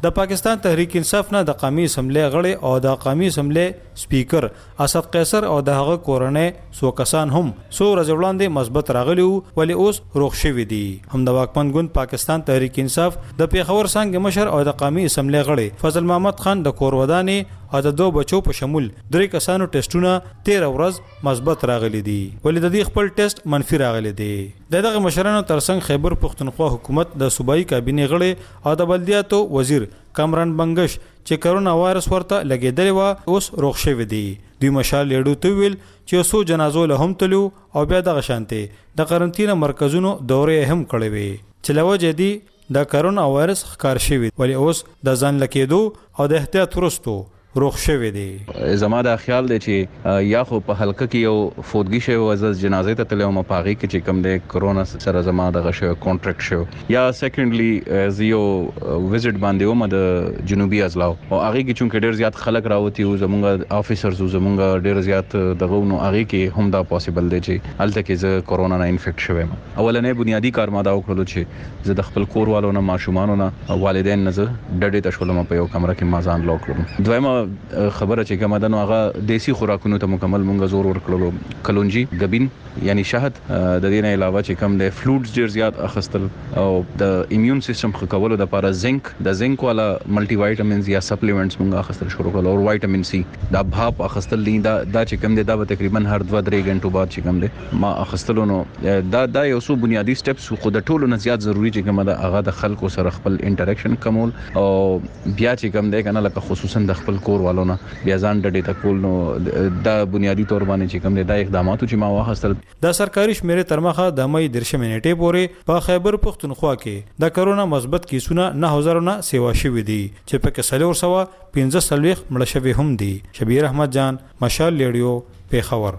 د پاکستان تحریک انصاف نه د قومي اسمبلی غړي او د قومي اسمبلی سپیکر اسد قیصر او د هغه کورنۍ سو کسان هم سو ورځې وړاندې مثبت راغلي ولی اوس روغ شوي دي. هم د واکمن ګوند پاکستان تحریک انصاف د پیښور څنګه مشر او د قومي اسمبلی غړي فضل محمد خان د کور ودانې او د 2 بچو په شمول 3 کسانو ټیسټونه 13 ورځ مثبت راغلي دي ولی د دې خپل ټیسټ منفي راغلي دي. دغه مشرانو ترڅنګ خیبر پختونخوا حکومت د صوبایي کابینې غړي او د بلدیاتو وزیر کامران بنگش چې کرونا وایرس ورته لګیدلی و اوس روغ شوی دی. دوی مشال لیډو ته ویل چې سو جنازو له هم تلو او بیا دغه شانته د قرنطینه مرکزونو دورې هم کړې وي چې لوجه دی د کرونا وایرس ښکار شوی ولی اوس د ځان لکېدو او د احتیاط وروستو روغ شوی دی. زما دا خیال دی چې یا خو په حلقه کې یو فوتګي شوی و از جنازې ته تلم په هغه کې چې کوم دی کرونا سره زما دغه شوی کانټریکټ شو یا سیکنډلی زیو وزټ باندې ومه د جنوبي ازلاو او هغه کې چې ډېر زیات خلک راوتی او زمونږ افیسرز او زمونږ ډېر زیات دغه نو هغه کې هم دا پوسیبل دی چې الته کې زه کرونا نه انفیکټ شوم. اولنې بنیادی کار ما دا وکړل چې زه د خپل کور والو نه ماشومان نه والدین نه ډډې ته شولم په یو کمره کې ما ځان لوک کړم. دویمه خبره چې کومه ده نو هغه دیسی خوراکونو ته مکمل مونږ زور ورکړلو کلونجی غبین یعنی شهد د دې نه علاوه چې کوم د فلوټس ډیر زیات اخستل او د ایمیون سیستم ښه کولو لپاره زنک والا ملټي وایټامینز یا سپلیمنټس مونږ اخستل شروع کړل او وایټامین سی دا بھاپ اخستل دا چې کوم دی دا تقریبا هر 2-3 غنټو بعد چې کوم دی ما اخستلو نو دا یو څو بنیادی سټیپس خو د ټولو نه زیات ضروری چې کومه ده هغه د خلکو سره خپل انټریکشن کمول او بیا چې کوم دی کنه لکه خصوصا د خپل کور والو بیا ځان ډډې ته کول نو دا بنیادی تور باندې چې کوم د اقداماتو چې ما واخستل. د سرکاري شمیرې تر مخه د مې 13 نیټې پورې په خیبر پختونخوا کې د کرونا مثبت کیسونه 9000 نه سیوا شوي دي چې په کې 315 مړه شوي هم دي. شبیر احمد جان مشال لیډیو پیښور.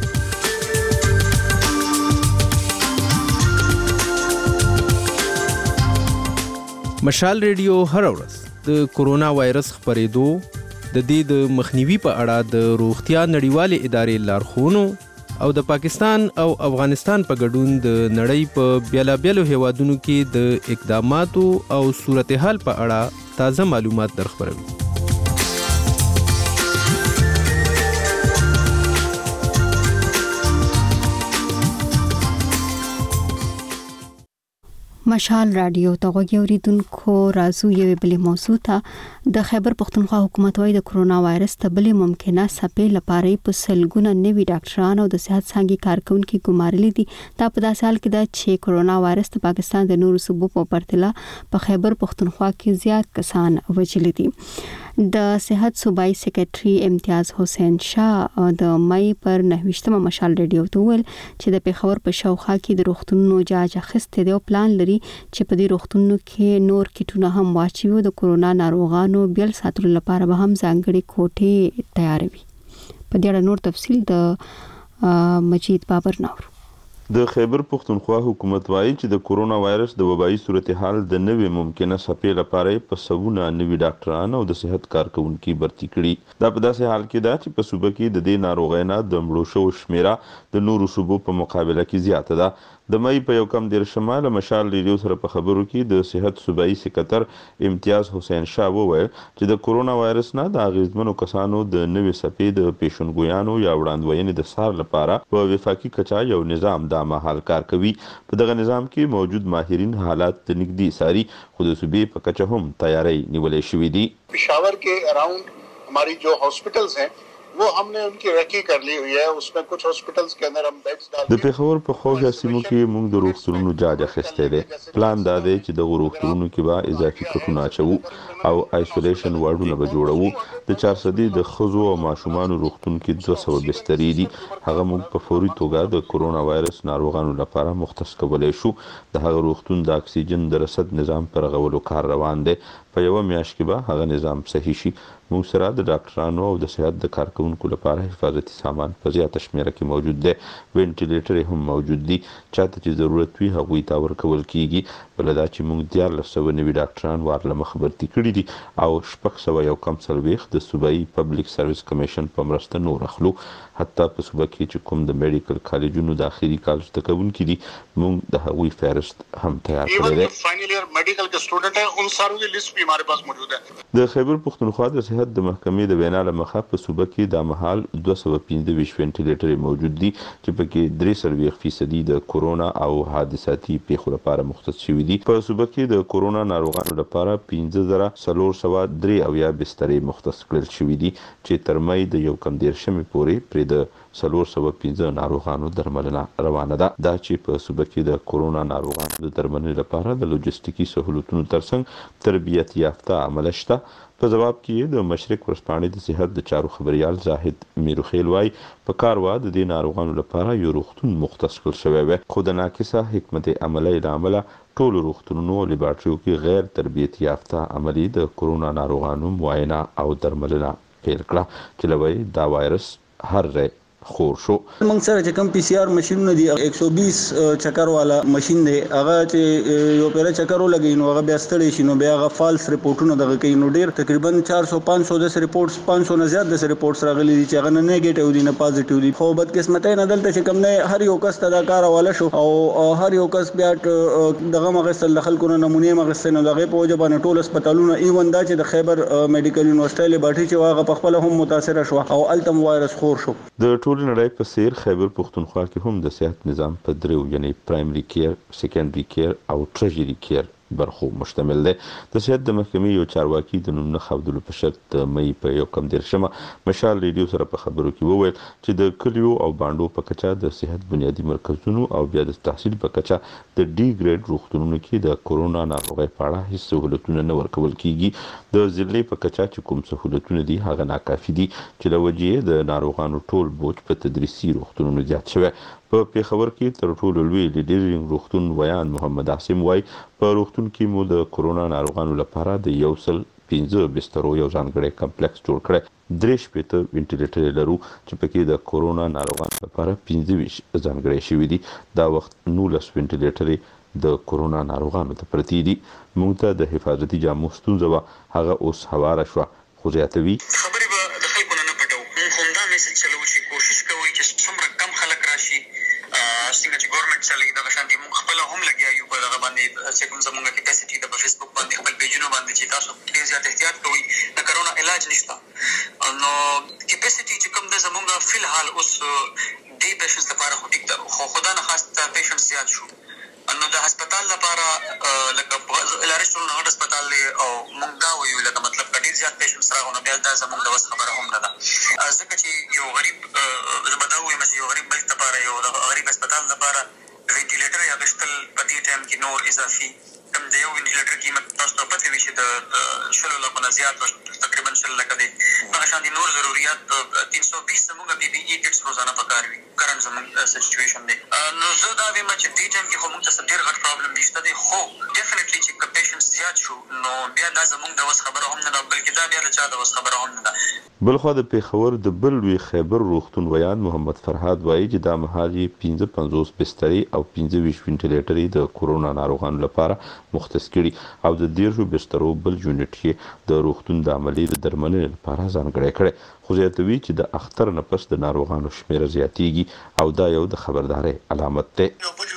مشال ریډیو هر ورځ د کرونا وایرس خپرېدو د دې د مخنیوي په اړه د روغتیا نړیوالې ادارې لارښوونو او د پاکستان او افغانستان په ګډون د نړۍ په بیلابیلو هیوادونو کې د اقداماتو او صورتحال په اړه تازه معلومات درخبروي. مشال رادیو ته غوږی اوریدونکو راځو یو بل موضوع ته د خیبر پختونخوا حکومت وايي د کرونا وایرس ته بل ممکنه سپې لپاره په سلګونه نوي ډاکټرانو او د صحت څنګه کارکونکو ګمارلي دي. دا په داسې حال کې ده چې کرونا وایرس د پاکستان د نورو صوبو په پرتله په خیبر پختونخوا کې زیات کسان وژلي دي. د صحت صوبایي سیکریټري امتیاز حسین شاه د مې پر 29 مشال ریډیو ته ویل چې د پیښور په شاوخوا کې د روغتونونو جاج اخیستې دی او پلان لري چې په دې روغتونونو کې نور کیټونه هم واچوي. د کرونا ناروغانو بیل ساتلو لپاره به هم ځانګړي کوټې تیاروي. په دې اړه نور تفصیل د مجید بابر نور. د خیبر پختونخوا حکومت وايي چې د کرونا وایرس د وبایي صورتحال د نوې ممکنه څپې لپاره په سوونه نوي ډاکټران او د صحت کارکونکو برتي کړي. دا په داسې حال کې ده چې په صوبه کې د دې ناروغۍ نه د مړو شوو شمیره د نورو صوبو په مقابله کې زیاته ده. د مې په 1 مشال ریډیو سره په خبرو کې د صحت صوبایي سکرټر امتیاز حسین شاه وویل چې د کرونا وایرس نه د اغیزمنو کسانو د نوې څپې د پیشنګویانو یا وړاندوینې د سار لپاره په وفاقي کچا یو نظام د مهال کار کوي. په دغه نظام کې موجود ماهرین حالات د نږدې ساري خود صوبې په کچا هم تیاری نیولې شوې دي. पेशावर के अराउंड हमारी जो हॉस्पिटल्स हैं वो हमने उनकी रेकी कर ली हुई है. उसमें कुछ हॉस्पिटल्स के अंदर हम बेड्स डाल د پیښور په خوږه سیمو کې موږ د روغتونونو جاج اخیسته دي. پلان دا دی چې د روغتونونو کې به اضافي کټونه اچو او آیسولیشن وارډونه به جوړو. د 400 د خزو او ماشومان روغتون کې 200 بسترې دي. هغه موږ په فوري توګه د کرونا وایرس ناروغانو لپاره مختص کولای شو. د هغه روغتون د اکسیجن د رسد نظام پر غولو کار روان دی. په یو میاشت کې به هغه نظام صحیح شي. موږ سره د ډاکټرانو او د صحت د کارکونکو لپاره حفاظتي سامان په زیاته شمیره کې موجود دی. وینټیلیټر هم موجود دي. چاته چې ضرورت وي هغوی ته ورکول کیږي. بل دا چې موږ 1490 ډاکټران ورله مخبرتي کړي دي او 601 کم څلويخ د صوبایي پبلک سرویس کمیشن په مرسته نور اخلو. حتی په صوبه کې چې کوم د میډیکل کالجونو د اخیری کال زده کوونکي دي موږ د هغوی فهرست هم تیار کړی دی. फाइनल ईयर मेडिकल के स्टूडेंट हैं उन सारों की लिस्ट भी हमारे पास मौजूद है. د خیبر پښتونخوا د صحت د محکمې د وینا له مخه په صوبه کې د مهال 215 وینټیلیټر موجود دي چې پکې 3% د کورونا او حادثاتي پیښو لپاره مختص شوي دي. په صوبه کې د کورونا ناروغانو لپاره 15403 بسترې مختص کړل شوي دي چې تر مې د 1.13 پورې پر د 415 ناروغانو درملنه روانه ده. دا چې په صوبه کې د کورونا ناروغانو د درملنې لپاره د لوجستیکي سہولتونو ترڅنګ تربیت یافته عمل شته. په جواب کې د مشرق ورسپانې د صحت د چارو خبريال زاهد میروخیل وايي په کار وا د دې ناروغانو لپاره یو روغتون مختص کړل شوی و. خو د ناقصه حکمت عملی لامل ټول روغتونونو لیبارټریو کې غیر تربیت یافته عملی د کورونا ناروغانو معاینه او درملنه پیل کړه چې لوي دا وایرس هر ځای خور شو. موږ سره چې کوم پی سی آر ماشینونه دي 120 چکر والا ماشين دی هغه چې یو پیره چکر ولګي نو هغه بیا ستړي شي نو بیا هغه فالس ریپورتونه دغه کوي نو ډیر تقریبا 400-500 د ریپورټس 500 نه زیات د ریپورټس راغلي دي چې هغه نه نیگیټیو دي نه پازیټیو دي. خو بد قسمتۍ نه دلته چې کوم نه هر یو کس ته دا کار حواله شو او هر یو کس بیا دغه مغسل د خلکو نمونه مغسل نو دغه په وجه باندې ټول هسپتالونه ایون دا چې د خیبر میډیکل یونیورسيټي لیبارټري چې هغه په خپل هم متاثر شو او التم وایرس خور شو. د ټول نړۍ په سیر خیبر پښتونخوا کې هم د صحت نظام په دریو یعنی پرایمری کیر، سیکنډري کیر او ټریجري کیر برخو مشتمل دی. د صحت د محکمې یو چارواکي د نوم نه خبرو په شرط د مې په یو کم درشمه مشال ریډیو سره په خبرو کې وویل چې د کلیو او باندو په کچا د صحت بنیادی مرکزونو او بیا د تحصیل په کچا د ډي ګریډ روغتونونو کې د کورونا ناروغي په اړه هیڅ سہولتونه نه ورکول کیږي. د ضلع په کچا چې کوم سہولتونه دي هغه ناکافي دي چې لوجې د ناروغانو ټول بوج په تدریسي روغتونونو زیات شوی. په پیښور کې تر ټولو لوی لیډرینګ روغتون ویان محمد عاصم وای په روغتون کې مو د کورونا ناروغانو لپاره د 115 بسترو یو ځانګړی کمپلیکس جوړ کړی. 3 وینټیلیټر لرو چې پکې د کورونا ناروغانو لپاره 15 ځانګړی شوي دي. دا وخت 19 وینټیلیټر د کورونا ناروغانو ته پرتی دي. موږ ته د حفاظتي جامو ستونزه وه هغه اوس هواره شوه. خو زیاتوي چې کوم زموږه کیپاسټي د فیسبوک باندې خپل پیجونو باندې چې تاسو ډیر زیات احتیاط کوئ د کرونا علاج نشته نو کیپاسټي چې کوم د زموږه فل حال اوس ډي پیشنټس لپاره خو ټیک ده خو خدا نه خاصه پیشنټس زیات شو نو د هسپتال لپاره لکه لارښتونو نه هسپتال او موږ دا ویو لکه مطلب ډیر زیات پیشنټس راغونه بیا دا زموږ د وس خبره هم نه ده ځکه چې یو غریب زبداوي مې یو غریب مریض لپاره یو غریب هسپتال لپاره وینټیلیټر یا غشتل په دې ټایم کې نور اضافي کم دی یو وینټیلیټر قیمت تاسو ته پته وي چې د شلو لکه زیات تقریبا 100 لکه دی هغه شان دي نور ضرورت 320 زموږ پی پی ای کټس روزانه پکار وي کرن زموږ سچويشن دی نو زه دا وایم چې دې ټایم کې خو موږ ته ډېر غټ پرابلم نشته دی خو ډیفینټلی چې پیشنټس زیات شو نو بیا دا زموږ د وس خبره هم نه ده بلکې دا بیا د چا د وس خبره هم نه ده. بلخوا د پیښور د بل لوی خیبر روغتون ویان محمد فرهاد وایي چې دا مهال یې 55 بسترې او 25 وینټیلیټرې د کورونا ناروغانو لپاره مختص کړي او د 10 بسترو بل یونټ یې د روغتون د عملي د درملنې لپاره ځانګړی کړی. خو زیاتوي چې د اختر نه پس د ناروغانو شمیره زیاتیږي او دا یو د خبردارۍ علامت دی.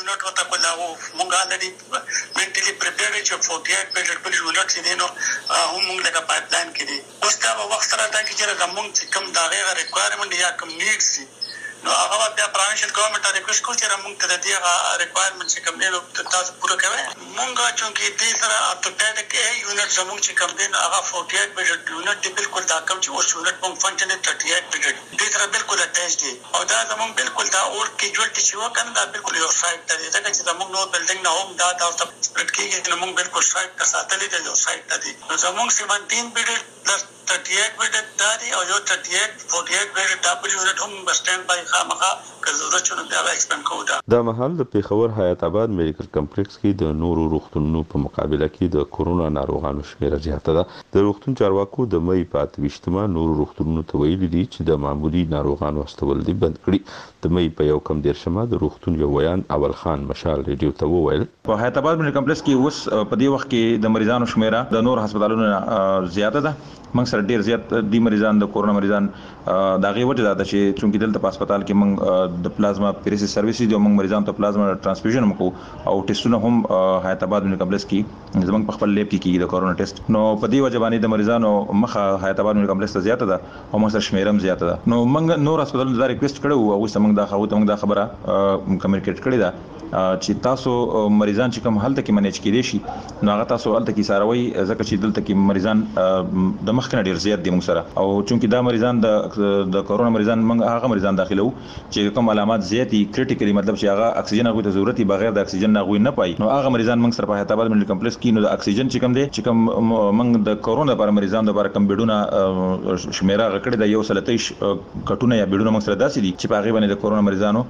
mentally prepared چې 48 بیډ بل یونټ دي نو هم موږ لکه پایپ لاین کې دي اوس دا وخت سره دا چې زموږ چې کوم دا غیر ریکوایرمنت یا کوم نیډز دي نو هغه بیا پرانشل ګورنمنت ریکوست کوي چې موږ ته د دې ریکوایرمنت چې کوم دی تاسو پوره کوئ موږ چې دې سره اته کې یونټ زموږ چې کوم دی هغه 48 بیډ یونټ دی بالکل دا کوم چې اوس یونټ موږ فنکشن 38 بیډ دې سره بالکل اٹیچ دي او دا زموږ بالکل دا اور کې جوړ چې و کنه دا بالکل یو سایت دی ځکه چې زموږ نو بلډینګ نه هم دا تاسو سپریډ کیږي نو موږ بالکل سایت کا ساتلې دی یو سایت دی نو زموږ 17 بیډ 38 بیډ داري او یو 48 بیډ ډبل یونټ هم سټاند بای خامخا که ضرورت شنو بیا ایکسپاند کوو. دا مهال د پیښور حیات آباد میډیکل کمپلیکس کې د نورو روغتونونو په مقابله کې د کورونا ناروغانو شمېر زیاته ده. د روغتون چارواکو د مې په 28مه نورو روغتونونو ته ویلي دي چې د معمولی ناروغانو استول دي بند کړي. د مې په 1 د روغتون یو ویان اول خان مشال ریډیو ته وویل په حیات آباد میډیکل کمپلیکس کې اوس په دې وخت کې د مریضانو شمیره د نور هسپتالونو زیاته ده. موږ سره ډیر زیات دي مریضان د کورونا مریضان دا غي وجه ده چې چونکی دلته په هسپتال کې موږ د پلازما پیریسس سرویسز د موږ مریضانو ته پلازما ټرانسفیوژن مکو او ټیسټونه هم حیات آباد میډیکل کمپلیکس کې زموږ په خپل لیب کې کیږي د کورونا ټیسټ. نو په دې وجه باندې د مریضانو مخه حیات آباد میډیکل کمپلیکس ته زیاته ده او موږ سره شمیرم زیاته ده. نو موږ نور هسپتالونو ته ریکوست کړو او موږ دا خبره کمیونیکیټ کړې ده چې تاسو مریضان چې کوم حالت کې منیج کړي شي نو هغه تاسو حالت کې ساروي ځکه چې دلته کې مریضان د مخکنه ډیر زیات دي موږ سره او چونکی دا مریضان د کورونا مریضان موږ هغه مریضان داخلو چې کوم علامات زیاتی کریټیکلی مطلب چې هغه اکسیجن هغه ته ضرورت بغیر د اکسیجن نه غوي نه پای نو هغه مریضان موږ سره په حیات آباد میډیکل کمپلیکس کې نو د اکسیجن چې کوم دي چې کوم موږ د کورونا لپاره مریضان لپاره کوم بیډونه شمیره غکړه د یو سلتیش کټونه یا بیډونه موږ سره داسې دي چې په هغه باندې د کورونا مریضانو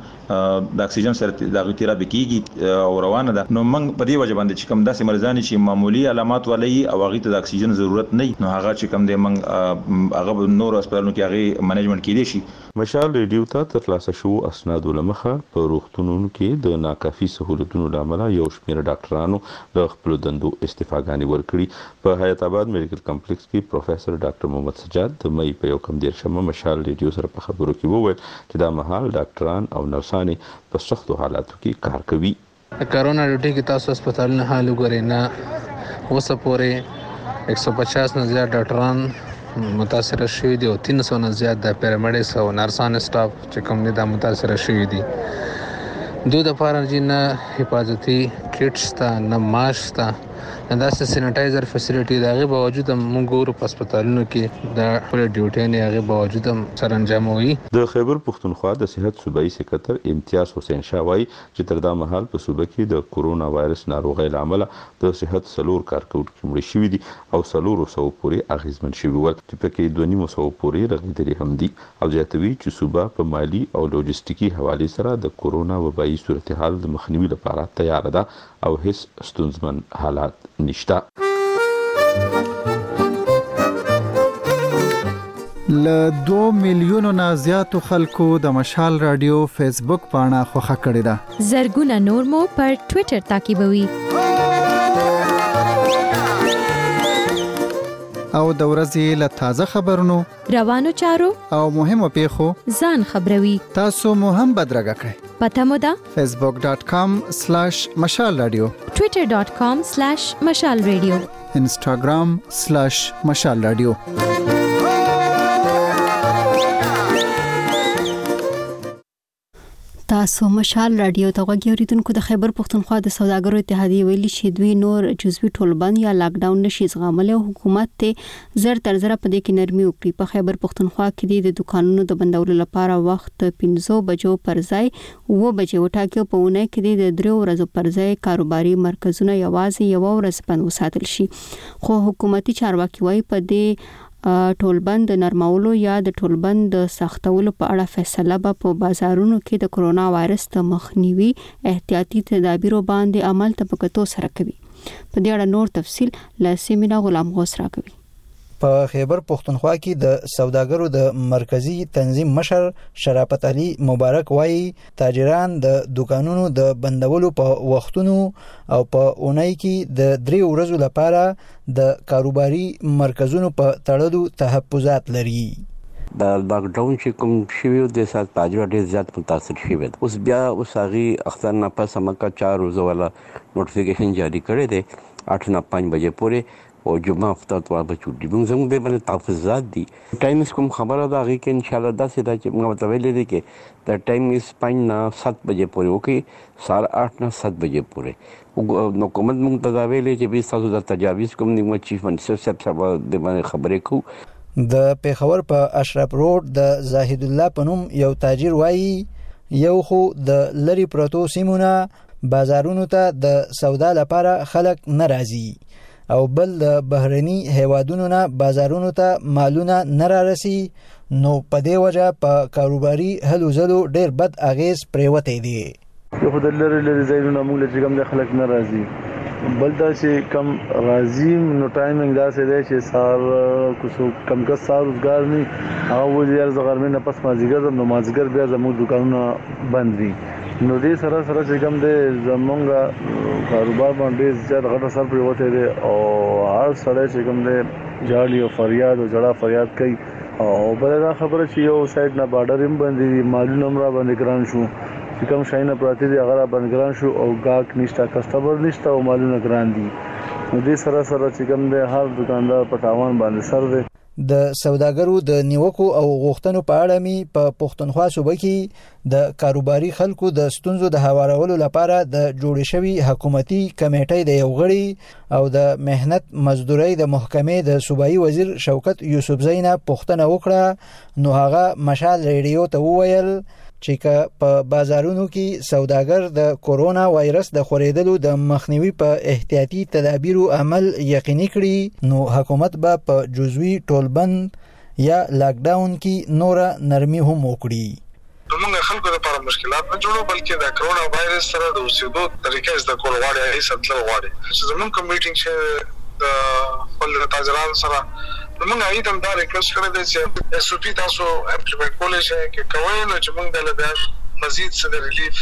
د اکسیجن سره د غوتیرا کیږي او روانه ده. نو موږ په دې وجه باندې چې کوم داسې مریضان چې معمولی علامات ولې او هغه ته د اکسیجن ضرورت نه نو هغه چې کوم دی موږ هغه نور هسپتالونو کې هغه منیجمنت کیدی شي. مشال ریډیو ته ترلاسه شو اسناد لمخه په روغتونونو کې د ناکافي سہولتونو لامل یو شمېر ډاکټرانو د خپل دندو استعفاګانې ورکړي. په حیات آباد میډیکل کمپلیکس کې پروفیسور ډاکټر محمد سجاد د مې په 1 مشال ریډیو سره په خبرو کې وویل چې دا مهال ډاکټران او نرسانې په سختو حالاتو کې کار کوي. کرونا ډیوټي کې تاسو هسپتالونو حال وګورئ نه اوسه پورې 150 نه زیات ډاکټران متاثر شوي دي او 300 نه زیات د پیرامیډکس او نرسان سټاف چې کوم دي دا متاثر شوي دي. دوی د پاره نه حفاظتي کټس ته نه ماسک ته دا سینیټایزر فیسیلیټي دغه باوجود موږ ګورو په هسپتالونو کې د خپل ډیوټي نه هغه باوجود سرانجاموي. د خیبر پښتونخوا د صحت صوبایي سکرټر امتیاز حسین شاوای چې تر دا مهال په صوبه کې د کورونا وایرس ناروغۍ لامل د صحت سلور کارکونکو مړ شوي دي او 300 پورې اغیزمن شوي ول چې پکې 2.5 پورې رغیدلي هم دي او زیاتوي چې صوبه په مالی او لوجستیکي حواله سره د کورونا وبایي صورتحال د مخنیوي لپاره تیار ده او هیڅ ستونزمن حالات نشته. ل 2 میلیونو نه زیاتو خلکو د مشال رادیو فیسبوک پاڼه خوښه کړې ده. زرګونه نور مو پر ټوئیټر تعقیبوي. او د ورځې له تازه خبرونو روانو چارو او مهمو پیښو ځان خبروي. تاسو مو هم بدرګه کړئ. پته مو ده facebook.com/مشال رادیو twitter.com/مشال رادیو instagram/مشال رادیو. تاسو مشال رادیو ته غوږی اوریدونکو د خیبر پښتونخوا د سوداګرو اتحادیه ویلي چې دوی نور جزوی ټولبند یا لاک ډاون نشي زغمل او حکومت ته زر تر زر په دې کې نرمي وکړي. په خیبر پښتونخوا کې د دکانونو د بندولو لپاره وخت 15 بجو پر ځای 9 بجې وټاکي. په ونه کې د 3 ورځو پر ځای کاروباري مرکزونه یوازې یو ورځ بند وساتل شي. خو حکومتي چارواکي وايي په دې ټولبند نرمولو یا د ټولبند سختولو په اړه فیصله به په بازارونو کې د کرونا وایرس د مخنیوي احتیاطي تدابیرو باندې عمل ته په کتو سره کوي. په دې اړه نور تفصیل له سیمینا غلام غوث راکوي. په خیبر پښتونخوا کې د سوداګرو د مرکزی تنظیم مشر شرافت علي مبارک وایي تاجران د دکانونو د بندولو په وختونو او په اونۍ کې د 3 ورځو لپاره د کاروباري مرکزونو په تړلو تحفظات لري. د لاک ډاون چې کوم شوی د سات پاجو ډیر زیات متاثر شوی اوس بیا اوساغي اختر نه پس مکه 4 ورځې والا نوټیفیکیشن جاری کړی دی 8 نه 5 بجې پورې او جمعه هفته تو به چوټي موږ زموږ به باندې تحفظات دي. ټایمز کوم خبره ده هغه کې ان شاء الله دا سیدا چې موږ ته ویلې دي کې د ټایم از 5 نه 7 بجې پورې وکي 8:30 نه 7 بجې پورې نو کومت موږ ته دا ویلې چې 20,000 تجاویز کوم نیمه چیف منسټر صاحب د باندې خبرې کو. د پیښور په اشرف روډ د زاهد الله پنوم یو تاجر وایي یو خو د لری پروتو سیمونه بازارونو ته د سودا لپاره خلک ناراضي او بل د بهرني هیوادونو نه بازارونو ته مالونه نه رارسي، نو په دې وجه په کاروباري هلو ځلو ډیر بد اغیز پریوتی دی. یو خو د لري ځایونه موږ چې کوم د خلک نه راځي، بل دا چې کم راځي نو ټایمینګ دا څه دی چې سار کوڅو کم کا سار روزګار نه هغه وځي د غرمې نه پس مازیګر نو مازیګر بیا زموږ دکانونه بند دي. نو دې سره چې کوم د زمونږ کاروبار باندې زیات غټه سر پریوتی دی او هر سره چې کوم د جاړي او فریاد او جړه فریاد کوي. او بل دا خبره چې یو سایډ نه بارډر هم باندې دي، مالونه هم را باندې ګران شو، چې کوم شاینه پراتی دي هغه را باندې ګران شو او گاهک نشته، کسټمر نشته او مالونه ګران دي. نو دې سره چې کوم د هر دکاندار په تاوان باندې سر دی. د سوداګرو د نیوکو او غوښتنو په اړه می په پښتونخوا صوبه کې د کاروباري خلکو د ستونزو د هوارولو لپاره د جوړې شوی حکومتي کمیټې د یو غړي او د مهنت مزدوري د محکمې د صوبایي وزیر شوکت یوسفزۍ نه پوښتنه وکړه، نو هغه مشال ریډیو ته وویل چې په بازارونو کې سوداګر د کورونا وایرس د خورېدلو د مخنیوي په احتیاطي تدابیرو عمل یقیني کړي، نو حکومت به په جزوي ټولبند یا لاک ډاون کې نور نرمي هم وکړي. موږ خلکو لپاره مشکلات نه جوړو، بلکې د کرونا وایرس سره د اوسېدو طریقې زده کول غواړي، هیڅ څه غواړي چې زموږ کمیټینګ چې د خپل تاجرانو سره موږ ایت هم دا ریکوست کړی دی چې اس او پی تاسو امپلیمنٹ کولای شئ چې کوی نو چې موږ د بیا مزید څه د ریلیف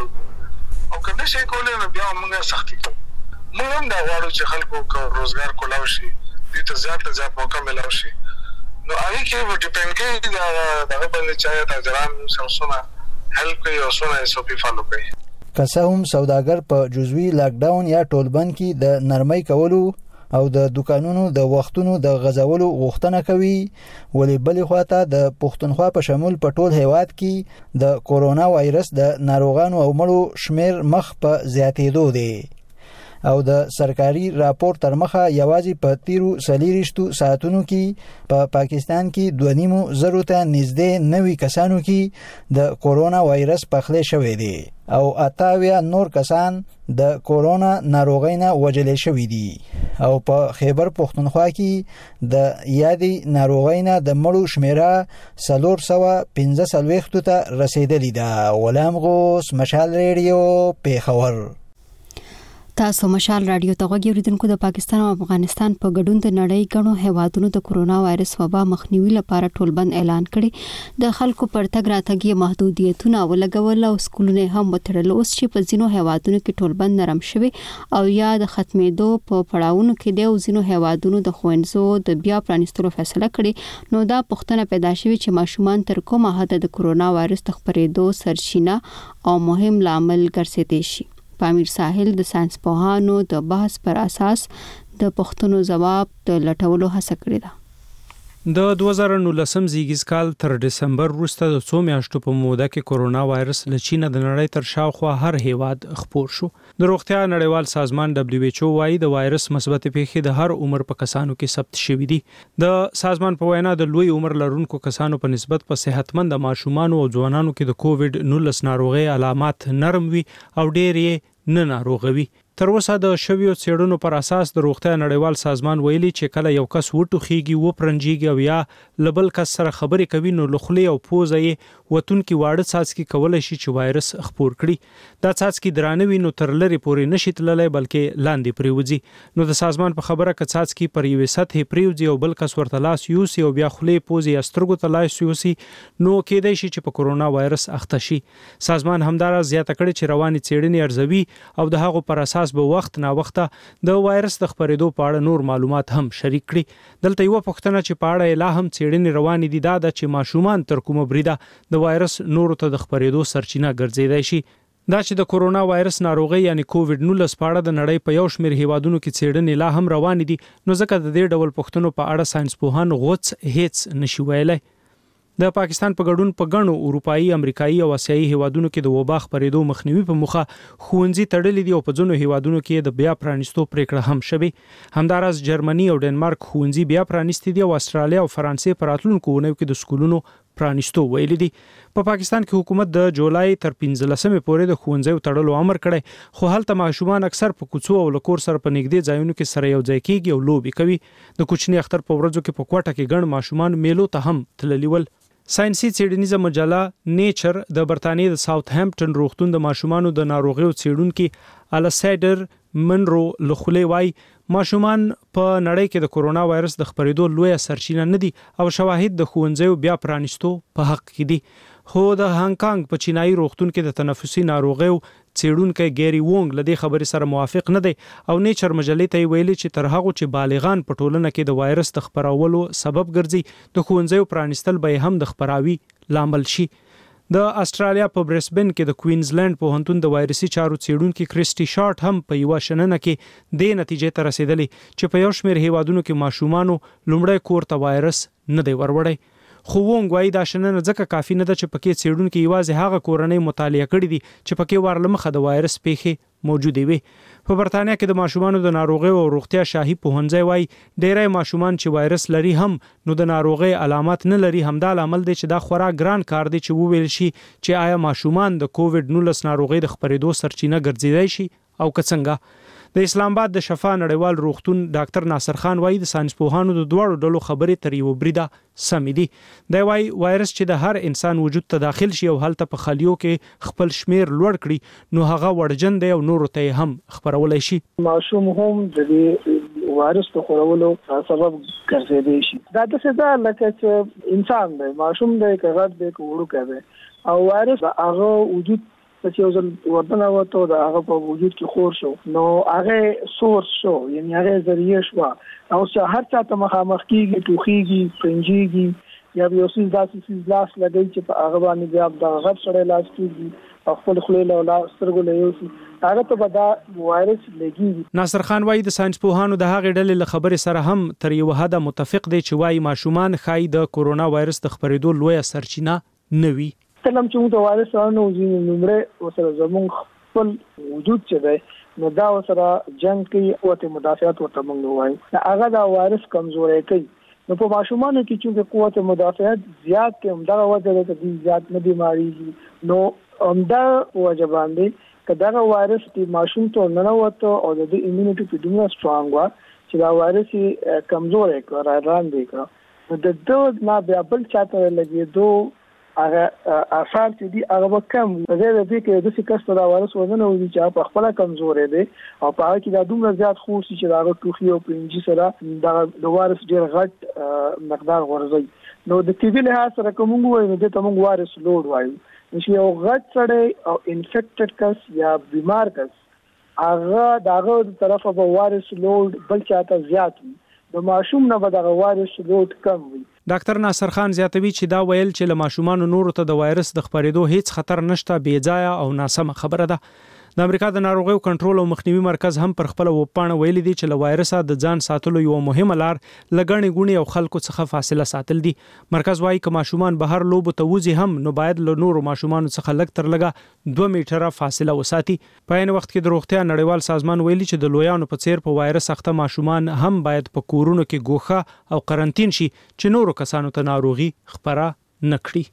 او کنه شي کولای نو بیا موږ سختي کوو. موږ هم دا غواړو چې خلکو کو روزګار کولاو شي، دې ته زیات موقع ملاو شي. نو هغه کې به ډیپند کوي دا باندې چې تاجران سره هیلپ کوي او سره اس او پی فالو کوي. که هم سوداګر په جزوي لاک ډاون یا ټولبند کې د نرمۍ کولو او د دکانونو د وختونو د غزولو غوښتنه کوي، ولې بلې خواته د پښتونخوا په شمول په ټول هیواد کې د کورونا وایرس د ناروغانو او مړو شمیر مخ په زیاتېدو دی او د سرکاري راپور تر مخه یوازې په 30 ساعتونو کې په پاکستان کې 2.5 ته نږدې 90 کسانو کې د کورونا وایرس پخلی شوی دی او 28 نور کسان د کورونا ناروغۍ نه وژل شوي دي او په خیبر پښتونخوا کې د یادې ناروغۍ نه د مړو شمیره 445 ته رسیدلې ده. غلام غوث، مشال ریډیو، پیښور. تاسو مشال رادیو ته غوږی اوریدونکو. د پاکستان او افغانستان په ګډون د نړۍ غنو هیوادونو د کورونا وایرس وبا مخنیوي لپاره ټولبند اعلان کړي. د خلکو پر تګ راتګ محدودیتونه ولګول او سکولونه هم وتړل. اوس چې په ځینو هیوادونو کې ټولبند نرم شوی او یا د ختمېدو په پړاوونو کې د ځینو هیوادونو د خوينزو د بیا پرانستلو فیصله کړي، نو دا پوښتنه پیدا شوه چې ماشومان تر کومه حد د کورونا وایرس د خپرېدو سرچینه او مهم لامل ګرځېدي شي. پامیر ساحل د ساينس پوهانو د بحث پر اساس د پښتنو جواب د لټولو هڅه کړې ده. د 2019 زیږیز کال تر دسمبر وروسته د 2 میاشتو په موده کې کورونا وایرس له چین د نړۍ تر شاوخوا هر هیواد خپور شو. د روغتیا نړیوال سازمان WHO وايي د وایرس مثبت پیښې د هر عمر په کسانو کې ثبت شوې دي. د سازمان په وینا د لوی عمر لرونکو کسانو په نسبت په صحتمند ماشومان او ځوانانو کې د کووډ-19 ناروغي علامات نرم وي او ډېر یې نه ناروغوي. تر اوسه د شویو څېړنو پر اساس د روغتیا نړیوال سازمان ویلي چې کله یو کس وټوخیږي و پرنجيږي او یا لبل کس سره خبرې کوي نو لخلي او پوزه یې وتونکي واړه څاڅکي کولای شي چې وایرس خپور کړي. دا څاڅکي درانه وي نو تر لري پورې نشي تللی بلکې لاندې پریوځي. نو د سازمان په خبره ک څاڅکي پر یوې سطح پریوځي او بل کس ورته لاس یوسي او بیا خلي پوزي یا سترګو ته لاس یوسي نو کېدای شي چې په کورونا وایرس اخته شي. سازمان همدارا زیاته کړي چې رواني څېړنې ارزوي او د هغو پر اساس به وخت نا وخت د وایرس د خپرېدو په اړه نور معلومات هم شریک کړي. دلته یو پوښتنه چې په اړه لا هم څېړنې روانې دي دا ده چې ماشومان تر کومه بریده د وایرس نور ته د خپرېدو سرچینه ګرځېدای شي. دا چې د کورونا وایرس ناروغي یعنی کووډ-19 په اړه د نړۍ په یو شمېر هیوادونو کې څېړنې لا هم روانې دي، نو ځکه د دې ډول پوښتنو په اړه ساينس پوهان غوڅ هیڅ نشي ویلای. د پاکستان په ګډون په غنو اروپאי، امریکایي او آسیایي هیوادونو کې د وبا خپرېدو مخنیوي په مخه خوندزي تړلې دي او په ځینو هیوادونو کې د بیا پرانستو پریکړه هم شوه. همدارس جرمني او ډنمارک خوندزي بیا پرانستي دي او استرالیا او فرانسې په راتلونکو ونو کې د سکولونو پرانیستو ویلي دي. په پاکستان کې حکومت د جولای تر 15 پورې د ښوونځیو تړلو امر کړی، خو هلته ماشومان اکثر په کوڅو او لکور سره په نږدې ځایونو کې سره یو ځای کېږي او لوبې کوي. د کوچني اختر په ورځو کې په کوټه کې ګڼ ماشومان میلو ته هم تللي ول. ساينسي څېړنیزه مجله نیچر د برتانیې د ساوث هامپټن روغتون د ماشومانو د ناروغیو څېړونکي السایډر منرو لخولې وای ماشومان په نړۍ کې د کورونا وایرس د خپرېدو لویه سرچینه نه دي او شواهد د ښوونځیو بیا پرانیستو په حق کې دي. خو د هانګ کانګ په چینایي روغتون کې د تنفسي ناروغیو څېړونکی ګيري وونګ لدې خبرې سره موافق نه دی او نیچر مجلې ته ویلي چې تر هغه چې بالغان په ټولنه کې د وایرس د خپرولو سبب ګرځي، د ښوونځیو پرانیستل به هم د خپراوي لامل شي. د استرالیا په برسبن کې د کوینزلند پوهنتون د وایرسي چارو څېړونکي کریسټي شارټ هم په یو شننه کې د نتیجې ته رسیدلی چې په یو شمېر هیوادونو کې ماشومانو لومړی کور ته وایرس نه دی وروړی. خو وونګ وایي دا شننه ځکه کافي نه ده چې پکې څېړونکي یوازې هغه کورنۍ مطالعه کړي دي چې پکې ورلمخه د وایرس پیښې موجودې وي. په برتانیا کې د ماشومانو د ناروغیو او روغتیا شاهي پوهنځی وایي ډېری ماشومان چې وایرس لري هم نو د ناروغۍ علامات نه لري. همدا لامل دی چې دا خورا ګران کار دی چې وویل شي چې آیا ماشومان د کووډ-19 ناروغۍ د خپرېدو سرچینه ګرځیدای شي او که څنګه. د اسلام آباد د شفا نړیوال روغتون ډاکټر ناصر خان وایي د ساينس پوهانو د دوړو ډلو خبرې تر یو بریده سمې دي. دی وایي وایرس چې د هر انسان وجود ته داخل شي او هلته په خلیو کې خپل شمیر لوړ کړي نو هغه وړجن دی او نورو ته هم خپرولای شي. ماشوم هم د وایرس په خورولو سبب ګرځېدای شي. دا د څه ده لکه چې انسان دی، ماشوم دی، کغت دی، کوړو کوي او وایرس هغه وجود چې یو ځل ودانه وته د هغه په وجود کې خور شو نو هغه سورس شو، یعنی هغه ذریعہ شو او چې هر چا ته مخامخ کیږي، ټوخیږي، پنجيږي یا یو څه داسې لاس لګي چې په هغه باندې بیا د غټ سره لاس کیږي او خپل خلې له سترګو له یو هغه ته به دا وایرس لګي. ناصر خان وایي د ساينس پوهانو د هغې ډلې له خبرې سره هم تر یو حده متفق دی چې وایي ماشومان ښایي د کورونا وایرس د خپرېدو لویه سرچینه نه وي. کلم چې موږ د وایرس سره نو نمبر وسره زموږ خپل وجود چې دی نو دا وسره جنگ کوي او ته مدافعت ورته موږ وایي هغه دا وایرس کمزوري کوي. نو په ماشومانو کې چې قوت مدافعت زیات کې همدا وجه ده چې زیات نه بیماریږي نو همدا وجه باندې کدا وایرس دی ماشوم ته نه وته او د ایمونټي په دومره سترونګ وا چې دا وایرس کمزوري کړه راځي کړه د دوه نه بیا بل چاته لګي دوه هغه اثر چې دی هغه کم زه د دې کې د څه کس دا وایرس ونه نو چې په خپل کمزورې دی او په هغه کې دا دومره زیات خو چې دا ټوخي او پنجي سره د وایرس ډېر غټ مقدار ورځي نو د طبي لحاظ سره کوم وایي نو د تمنګ وایرس لوډ وایي چې یو غټ سره او انفیکټډ کس یا بیمار کس هغه داغه طرفه به وایرس لوډ بل چاته زیات وي د ماشوم نه به د وایرس لوډ کم وي. ډاکټر ناصر خان زیاتوي چې دا ویل چې له ماشومان نورو ته د وایرس د خپرېدو هیڅ خطر نشته بې ځایه او ناسمه خبره ده. د امریکا د ناروغیو کنټرول او مخنیوي مرکز هم پر خپل وپاڼه ویلي دي چې له وایرسه د ځان ساتلو یو مهمه لار لګڼې ګونې او خلکو څخه فاصله ساتل دي. مرکز وايي که ماشومان بهر لوبو ته وځي هم نو باید له نورو ماشومانو څخه لږ تر لږه 2 میټره فاصله وساتي. په عین وخت کې د روغتیا نړیوال سازمان ویلي چې د لویانو په څیر په وایرس اخته ماشومان هم باید په کورونو کې ګوښه او قرنټین شي چې نورو کسانو ته ناروغي خپره نه کړي.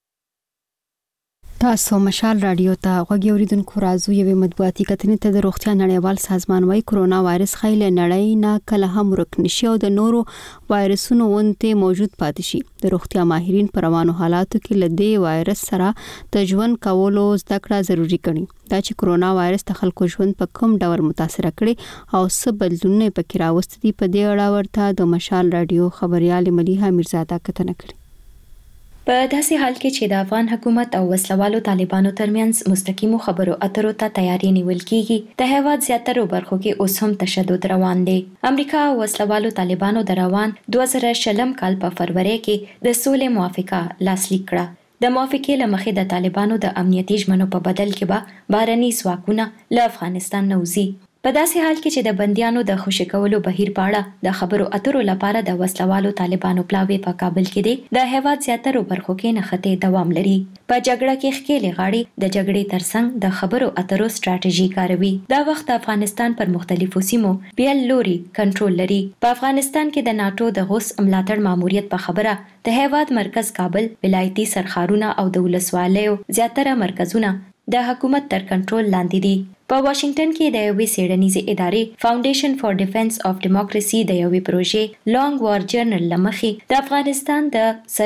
تاسو مشال رادیو ته غوږی اوریدونکو راځو یوې مطبوعاتي کتنې ته د روغتیا نړیوال سازمان وايي کورونا وایرس خایله نړۍ نه کله هم ورک نشي او د نورو وایرسونو ونته موجود پاتې شي. د روغتیا ماهرین پر روانو حالاتو کې لدې وایرس سره د ژوند کولو زده کړه ضروری کړي. دا چې کورونا وایرس د خلکو ژوند په کوم ډول متاثر کړي او څه بدلونونه پکې راوستي دي په دې اړه ورته د مشال رادیو خبريال مليحه میرزاده کتنه کړې. په داسې حال کې چې د افغان حکومت او وسلوالو طالبانو ترمنځ مستقیمو خبرو اترو ته تیاری نیول کیږي د هیواد زیاتره برخو کې اوس هم تشدد روان دی. امریکا او وسلوالو طالبانو د روان 2020 کال په فروری کې د سولې موافقه لاسلیک کړه. د موافقې لمخې د طالبانو د امنیتي ژمنو په بدل کې به بهرني ځواکونه له افغانستان نه وځي. په داسې حال کې چې د بنديانو د خوشی کولو بهیر پاړه د خبرو اترو لپاره د وسلوالو طالبانو پلاوی په کابل کې دي د هیواد زیاترو برخو کې نخته دوام لري. په جګړه کې ښکېلې غاړي د جګړې ترڅنګ د خبرو اترو ستراتیژي کاروي. دا وخت افغانستان پر مختلفو سیمو بیل لوري کنټرول لري. په افغانستان کې د ناتو د غوث ملاتړ ماموریت په خبره د هیواد مرکز کابل، ولایتي سرخارونه او د ولسوالیو زیاتره مرکزونه د حکومت تر کنټرول لاندې دي. په واشنگټن کې د یوې څېړنیزې ادارې فاونډیشن فار ډیفنس اف ډیموکراسي د یوې پروژې لانګ وار جرنل لمخې د افغانستان د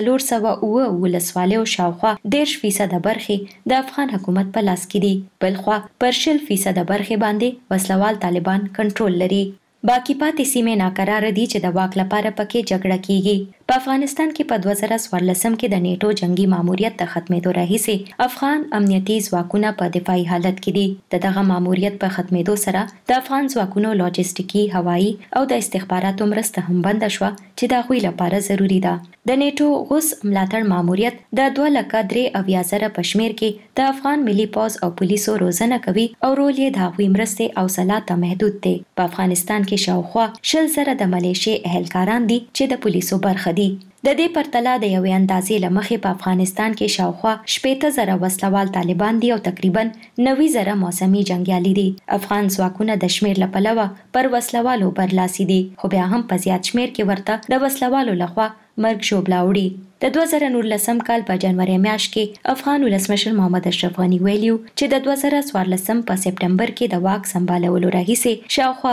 409 ولسوالیو شاوخوا 10% برخې د افغان حکومت په لاس کې دي. بلخوا پر 0% برخې باندې وسلوال طالبان کنټرول لري. باقی پاتې سیمې ناقرار دي چې د واک لپاره پکې جګړه کیږي. په افغانستان کې په 2014 کې د نیټو جنگي ماموریت د ختمېدو راهیسې افغان امنیتي ځواکونه په دفاعي حالت کې دي. دغه ماموریت په ختمېدو سره د افغان ځواکونو لاجستیکي، هوایي او د استخباراتو مرسته هم بند شوه چې د هغوی لپاره ضروری ده. د نیټو غوث ملاتړ ماموریت د 2,03,000 په شمیر کې د افغان ملي پوځ او پولیسو روزنه کوي او رول یې د هغوی مرستې او صلاح ته محدود دی. په افغانستان کې شاوخوا 100,000 د ملیشې اهلکاران دي چې د پولیسو برخه دي. د دې پرتله د یوې اندازې لمخې په افغانستان کې شاوخوا 60,000 وسلوال طالبان دي او تقریبا 90,000 موسمي جنگیالي دي. افغان ځواکونه د شمیر له پلوه پر وسلوالو برلاسي دي، خو بیا هم په زیات شمیر کې ورته د وسلوالو لخوا مرګ ژوبلا وړي. د 2019 کال په جنوري میاشت کې افغان ولسمشر محمد اشرف غنی ویلیو چې د 2014 په سپټمبر کې د واک سمبالولو راهیسې شاوخوا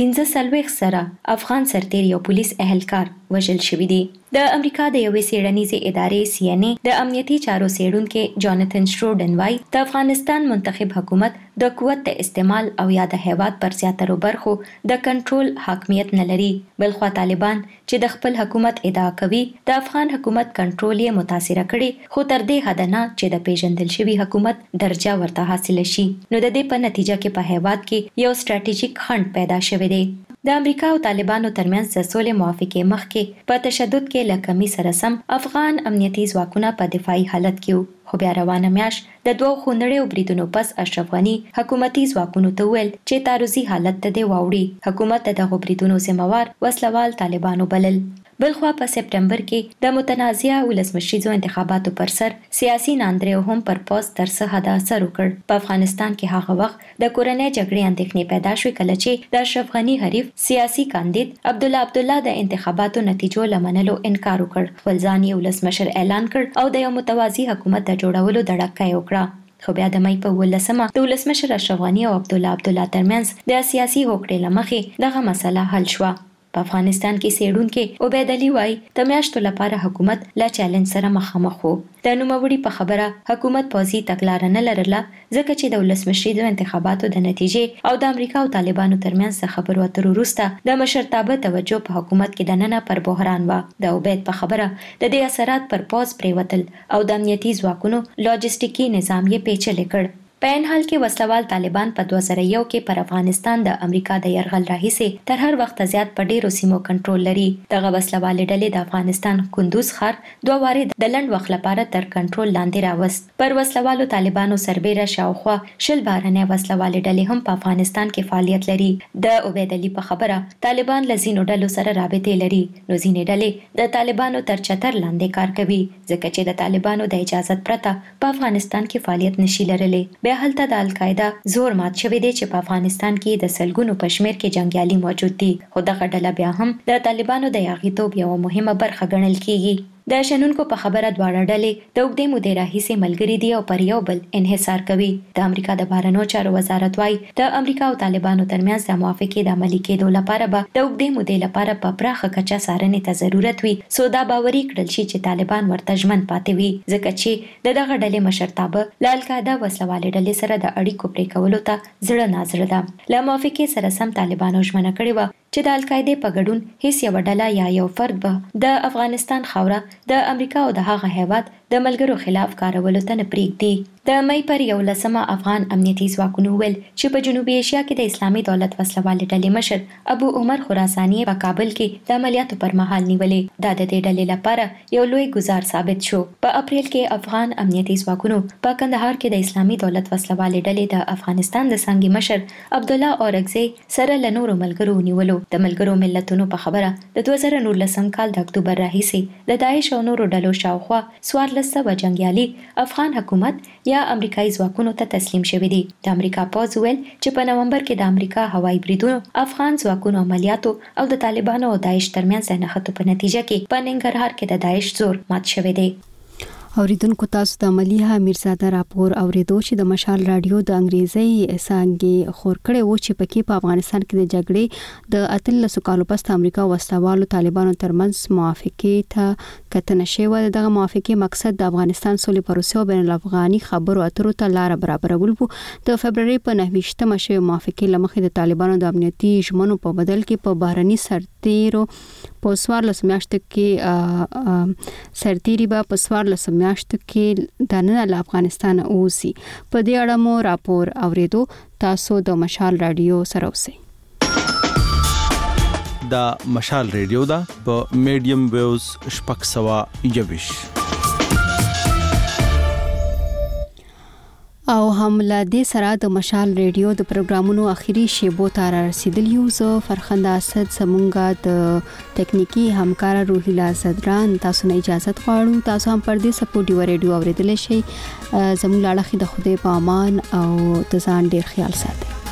15,000 افغان سرتیري او پولیس اهلکار وژل شوي دي. د امریکا د یوې څېړنیزې ادارې CNN د امنیتي چارو څېړونکي جاناتن شروډن وایي د افغانستان منتخب حکومت د قوت د استعمال او یا د هیواد پر زیاترو برخو د کنټرول حاکمیت نه لري. بلخوا طالبان چې د خپل حکومت ادعا کوي د افغان حکومت کنټرول یې متاثره کړي، خو تر دې حد نه چې د پیژندل شوي حکومت درجه ورته حاصل شي. نو د دې په نتیجه کې په هیواد کې یو ستراتیژیک خنډ پیدا شوی دی. د امریکا او طالبانو ترمنځ د سولې موافقې مخکې په تشدد کې له کمی سره سم افغان امنیتي ځواکونه په دفاعي حالت کې وو. خو بیا روانه میاشت د 2 خونړیو بریدونو پس اشرف غنی حکومتي ځواکونو ته ویل چې تعرضي حالت ته دی واوړي. حکومت د دغو بریدونو ذمہوار وسلوال طالبانو بلل. بلخوا په سپټمبر کې د متنازعه ولسمشریزو انتخاباتو پر سر سیاسي ناندریو هم پر پوسټ تر څه حد اثر وکړ. په افغانستان کې هغه وخت د کورنۍ جګړې اندېښنې پیدا شوې کله چې د اشرف غنی حریف سیاسي کاندید عبدالله د انتخاباتو نتیجو لمنلو انکار وکړ. خپل ځان یې ولسمشر اعلان کړ او د یو متوازی حکومت د جوړولو دړکه یې وکړه. خو بیا د مې په 18مه د ولسمشر اشرف غنی او عبدالله ترمنځ د سیاسي هوکړې لمخې دغه مسله حل شوه. په افغانستان کې څېړونکي عبید علي وایي د میاشتو لپاره حکومت له چیلنج سره مخامخ و. د نوموړي په خبره حکومت پوځي تګلاره نه لرله ځکه چې د ولسمشریزو انتخاباتو د نتیجې او د امریکا او طالبانو ترمنځ د خبرو اترو وروسته د مشرتابه توجه په حکومت کې دننه پر بحران و. د عبید په خبره د دې اثرات پر پوځ پریوتل او د امنیتي ځواکونو لاجستیکي نظام یې پیچلی کړ. په این حال کې وسلوال طالبان په 2001 کې پر افغانستان د امریکا د یرغل راهیسې تر هر وخت زیات په ډیرو سیمو کنټرول لري. دغه وسلوالې ډلې د افغانستان کندوز ښار 2 وارې د لنډ وخت لپاره تر کنټرول لاندې راوست. پر وسلوالو طالبانو سربېره شاوخوا 20 بهرنۍ وسلوالې ډلې هم په افغانستان کې فعالیت لري. د عبید علي په خبره طالبان له ځینو ډلو سره رابطې لري، نو ځینې ډلې د طالبانو تر چتر لاندې کار کوي ځکه چې د طالبانو د اجازت پرته په افغانستان کې فعالیت نشي لرلی. هلته د القاعده زور مات شوی دی چې په افغانستان کې د سلګونو په شمیر کې جنگیالي موجود دي، خو دغه ډله بیا هم د طالبانو د یاغیتوب یوه مهمه برخه ګڼل کیږي. د شنونکو په خبره دواړه ډلې د اوږدې مودې راهیسې ملګري دي او پر یو بل انحصار کوي. د امریکا د بهرنیو چارو وزارت وايي د امریکا او طالبانو ترمنځ د موافقې د عملي کېدو لپاره به د اوږدې مودې لپاره په پراخه کچه څارنې ته ضرورت وي څو دا باوري کړل شي چې طالبان ورته ژمن پاتې وي، ځکه چې د دغه ډلې مشرتابه له القاعده وسلوالې ډلې سره د اړیکو پرې کولو ته زړه نازړه ده. له موافقې سره سم طالبانو ژمنه کړې وه چې د القاعده په ګډون هیڅ یو ډله یا یو فرد به د افغانستان خاوره د امریکا او د هغه هیواد د ملګرو خلاف کارولو ته نه پریږدي. د مې پر 11 افغان امنیتي ځواکونو ویل چې په جنوبي ایشیا کې د اسلامي دولت وسلوالې ډلې مشر ابو عمر خراساني په کابل کې د عملیاتو پر مهال نیولې. دا د دې ډلې لپاره یو لوی گزار ثابت شو. په اپریل کې افغان امنیتي ځواکونو په کندهار کې د اسلامي دولت وسلوالې ډلې د افغانستان د څنګه مشر عبدالله اورغزي سره له نورو ملګرو نیولو. د ملګرو ملتونو په خبره د 2019 کال د اکتوبر راهیسې د داعش او نورو ډلو شاوخوا 1400 جنگیالي افغان حکومت یا امریکایي ځواکونو ته تسلیم شوي دي. د امریکا پوځ ویل چې په نومبر کې د امریکا هوایي بریدونو افغان ځواکونو عملیاتو او د طالبانو او داعش ترمنځ د نښتو په نتیجه کې په ننګرهار کې د داعش زور مات شوی دی. اوریدونکو تاسو د عملیه میرزاده راپور اوریدو چې د مشال رادیو د انګریزي څنګه خور کړي و چې پکې په افغانستان کې د جګړې د 13 کالو پس د امریکا وسلوالو طالبانو ترمنځ موافقه ته کتنه شوی. دغه موافقه مقصد د افغانستان سولې پروسې او بین الافغاني خبرو اترو ته لار برابرول وو. د فبرवरी په 29مه شوی موافقه لمخې د طالبانو د امنیتي ژمنو په بدل کې په بهرني سرتیرو په 14 میاشتو کې سرتیری به په 14 میاشتو کې د نن له افغانستان اوسي. په دې اړه مو راپور اوریدو. تاسو د مشال رادیو سره اوسئ. دا مشال رادیو دا په میډیم ویوز شپږ سوا یوش او هم له دې سره د مشال رادیو د پروګرامونو اخیری شیبو ته رسیدلی یو. زه فرخنده اسد سمونګه د ټکنیکی همکار روحیلا صدران تاسو نه اجازه غواړو. تاسو هم پر دې سپورټ رادیو اوریدل شئ. زموږ لاړه خې د خوده په امان او د ځان ډیر خیال ساتئ.